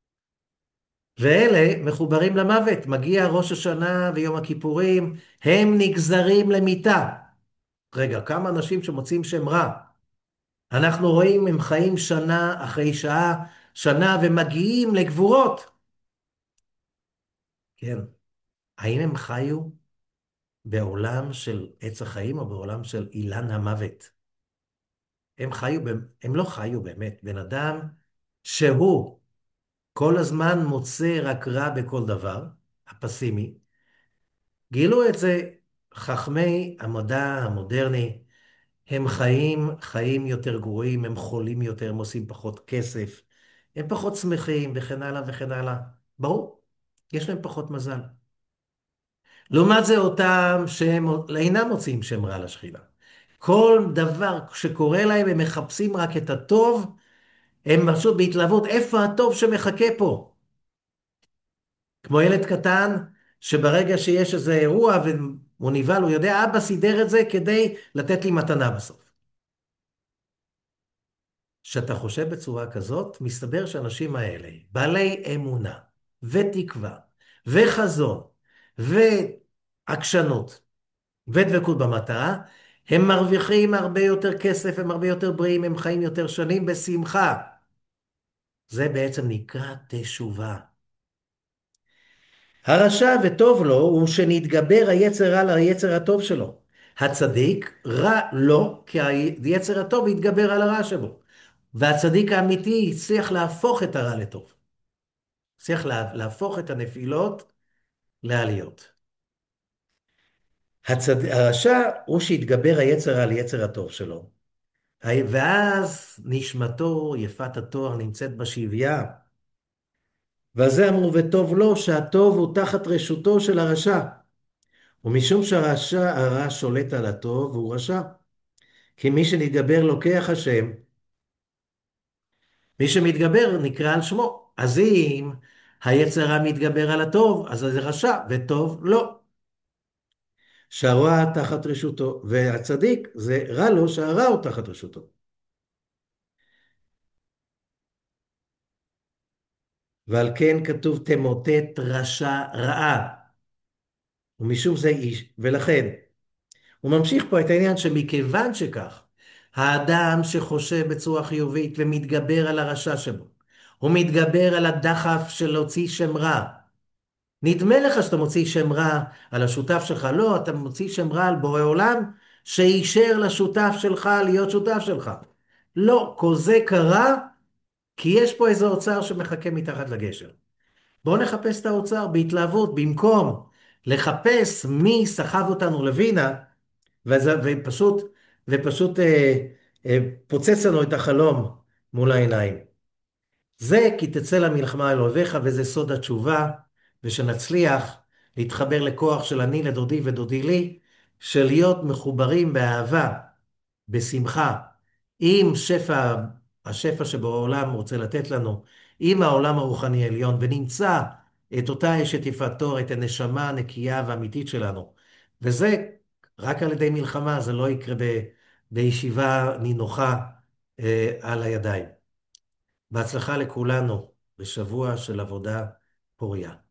ואלה מחוברים למוות. מגיע ראש השנה ויום הכיפורים, הם נגזרים למיתה. רגע, כמה אנשים שמוצאים שם רע? אנחנו רואים, הם חיים שנה אחרי שעה, שנה ומגיעים לגבורות. כן. האם הם חיו בעולם של עץ החיים או בעולם של אילן המוות? הם חיו, הם לא חיו באמת. בן אדם שהוא כל הזמן מוצא רק רע בכל דבר, הפסימי, גילו את זה חכמי המדע המודרני, הם חיים חיים יותר גרועים, הם חולים יותר, הם עושים פחות כסף, הם פחות שמחים וכן הלאה וכן הלאה. ברור, יש להם פחות מזל. לעומת זה אותם שהם אינם מוצאים שם רע לשכינה. כל דבר שקורה להם הם מחפשים רק את הטוב, הם פשוט בהתלהבות, איפה הטוב שמחכה פה? כמו ילד קטן, שברגע שיש איזה אירוע והוא נבהל, הוא יודע, אבא סידר את זה כדי לתת לי מתנה בסוף. כשאתה חושב בצורה כזאת, מסתבר שהאנשים האלה, בעלי אמונה ותקווה וחזון ועקשנות ודבקות במטרה, הם מרוויחים הרבה יותר כסף, הם הרבה יותר בריאים, הם חיים יותר שנים בשמחה. זה בעצם נקרא תשובה. הרשע וטוב לו הוא שנתגבר היצר רע ליצר הטוב שלו. הצדיק רע לו כי היצר הטוב יתגבר על הרע שבו. והצדיק האמיתי הצליח להפוך את הרע לטוב. הצליח לה, להפוך את הנפילות לעליות. הצד... הרשע הוא שהתגבר היצר רע ליצר הטוב שלו. ואז נשמתו יפת התואר נמצאת בשבייה. ועל זה אמרו וטוב לו שהטוב הוא תחת רשותו של הרשע. ומשום שהרשע הרע שולט על הטוב הוא רשע. כי מי שנתגבר לוקח השם, מי שמתגבר נקרא על שמו. אז אם היצר הרע מתגבר על הטוב, אז זה רשע, וטוב לא. שהרע תחת רשותו, והצדיק זה רע לו שהרע הוא תחת רשותו. ועל כן כתוב תמוטט רשע רעה. ומשום זה איש, ולכן הוא ממשיך פה את העניין שמכיוון שכך, האדם שחושב בצורה חיובית ומתגבר על הרשע שבו, הוא מתגבר על הדחף של להוציא שם רע. נדמה לך שאתה מוציא שם רע על השותף שלך, לא, אתה מוציא שם רע על בורא עולם שאישר לשותף שלך להיות שותף שלך. לא, כל זה קרה כי יש פה איזה אוצר שמחכה מתחת לגשר. בואו נחפש את האוצר בהתלהבות, במקום לחפש מי סחב אותנו לווינה, וזה, ופשוט, ופשוט אה, אה, פוצץ לנו את החלום מול העיניים. זה כי תצא למלחמה אל אויביך, וזה סוד התשובה, ושנצליח להתחבר לכוח של אני לדודי ודודי לי, של להיות מחוברים באהבה, בשמחה, עם שפע, השפע שבעולם רוצה לתת לנו, עם העולם הרוחני העליון, ונמצא את אותה אשת יפת תואר, את הנשמה הנקייה והאמיתית שלנו. וזה רק על ידי מלחמה, זה לא יקרה ב, בישיבה נינוחה אה, על הידיים. בהצלחה לכולנו בשבוע של עבודה פורייה.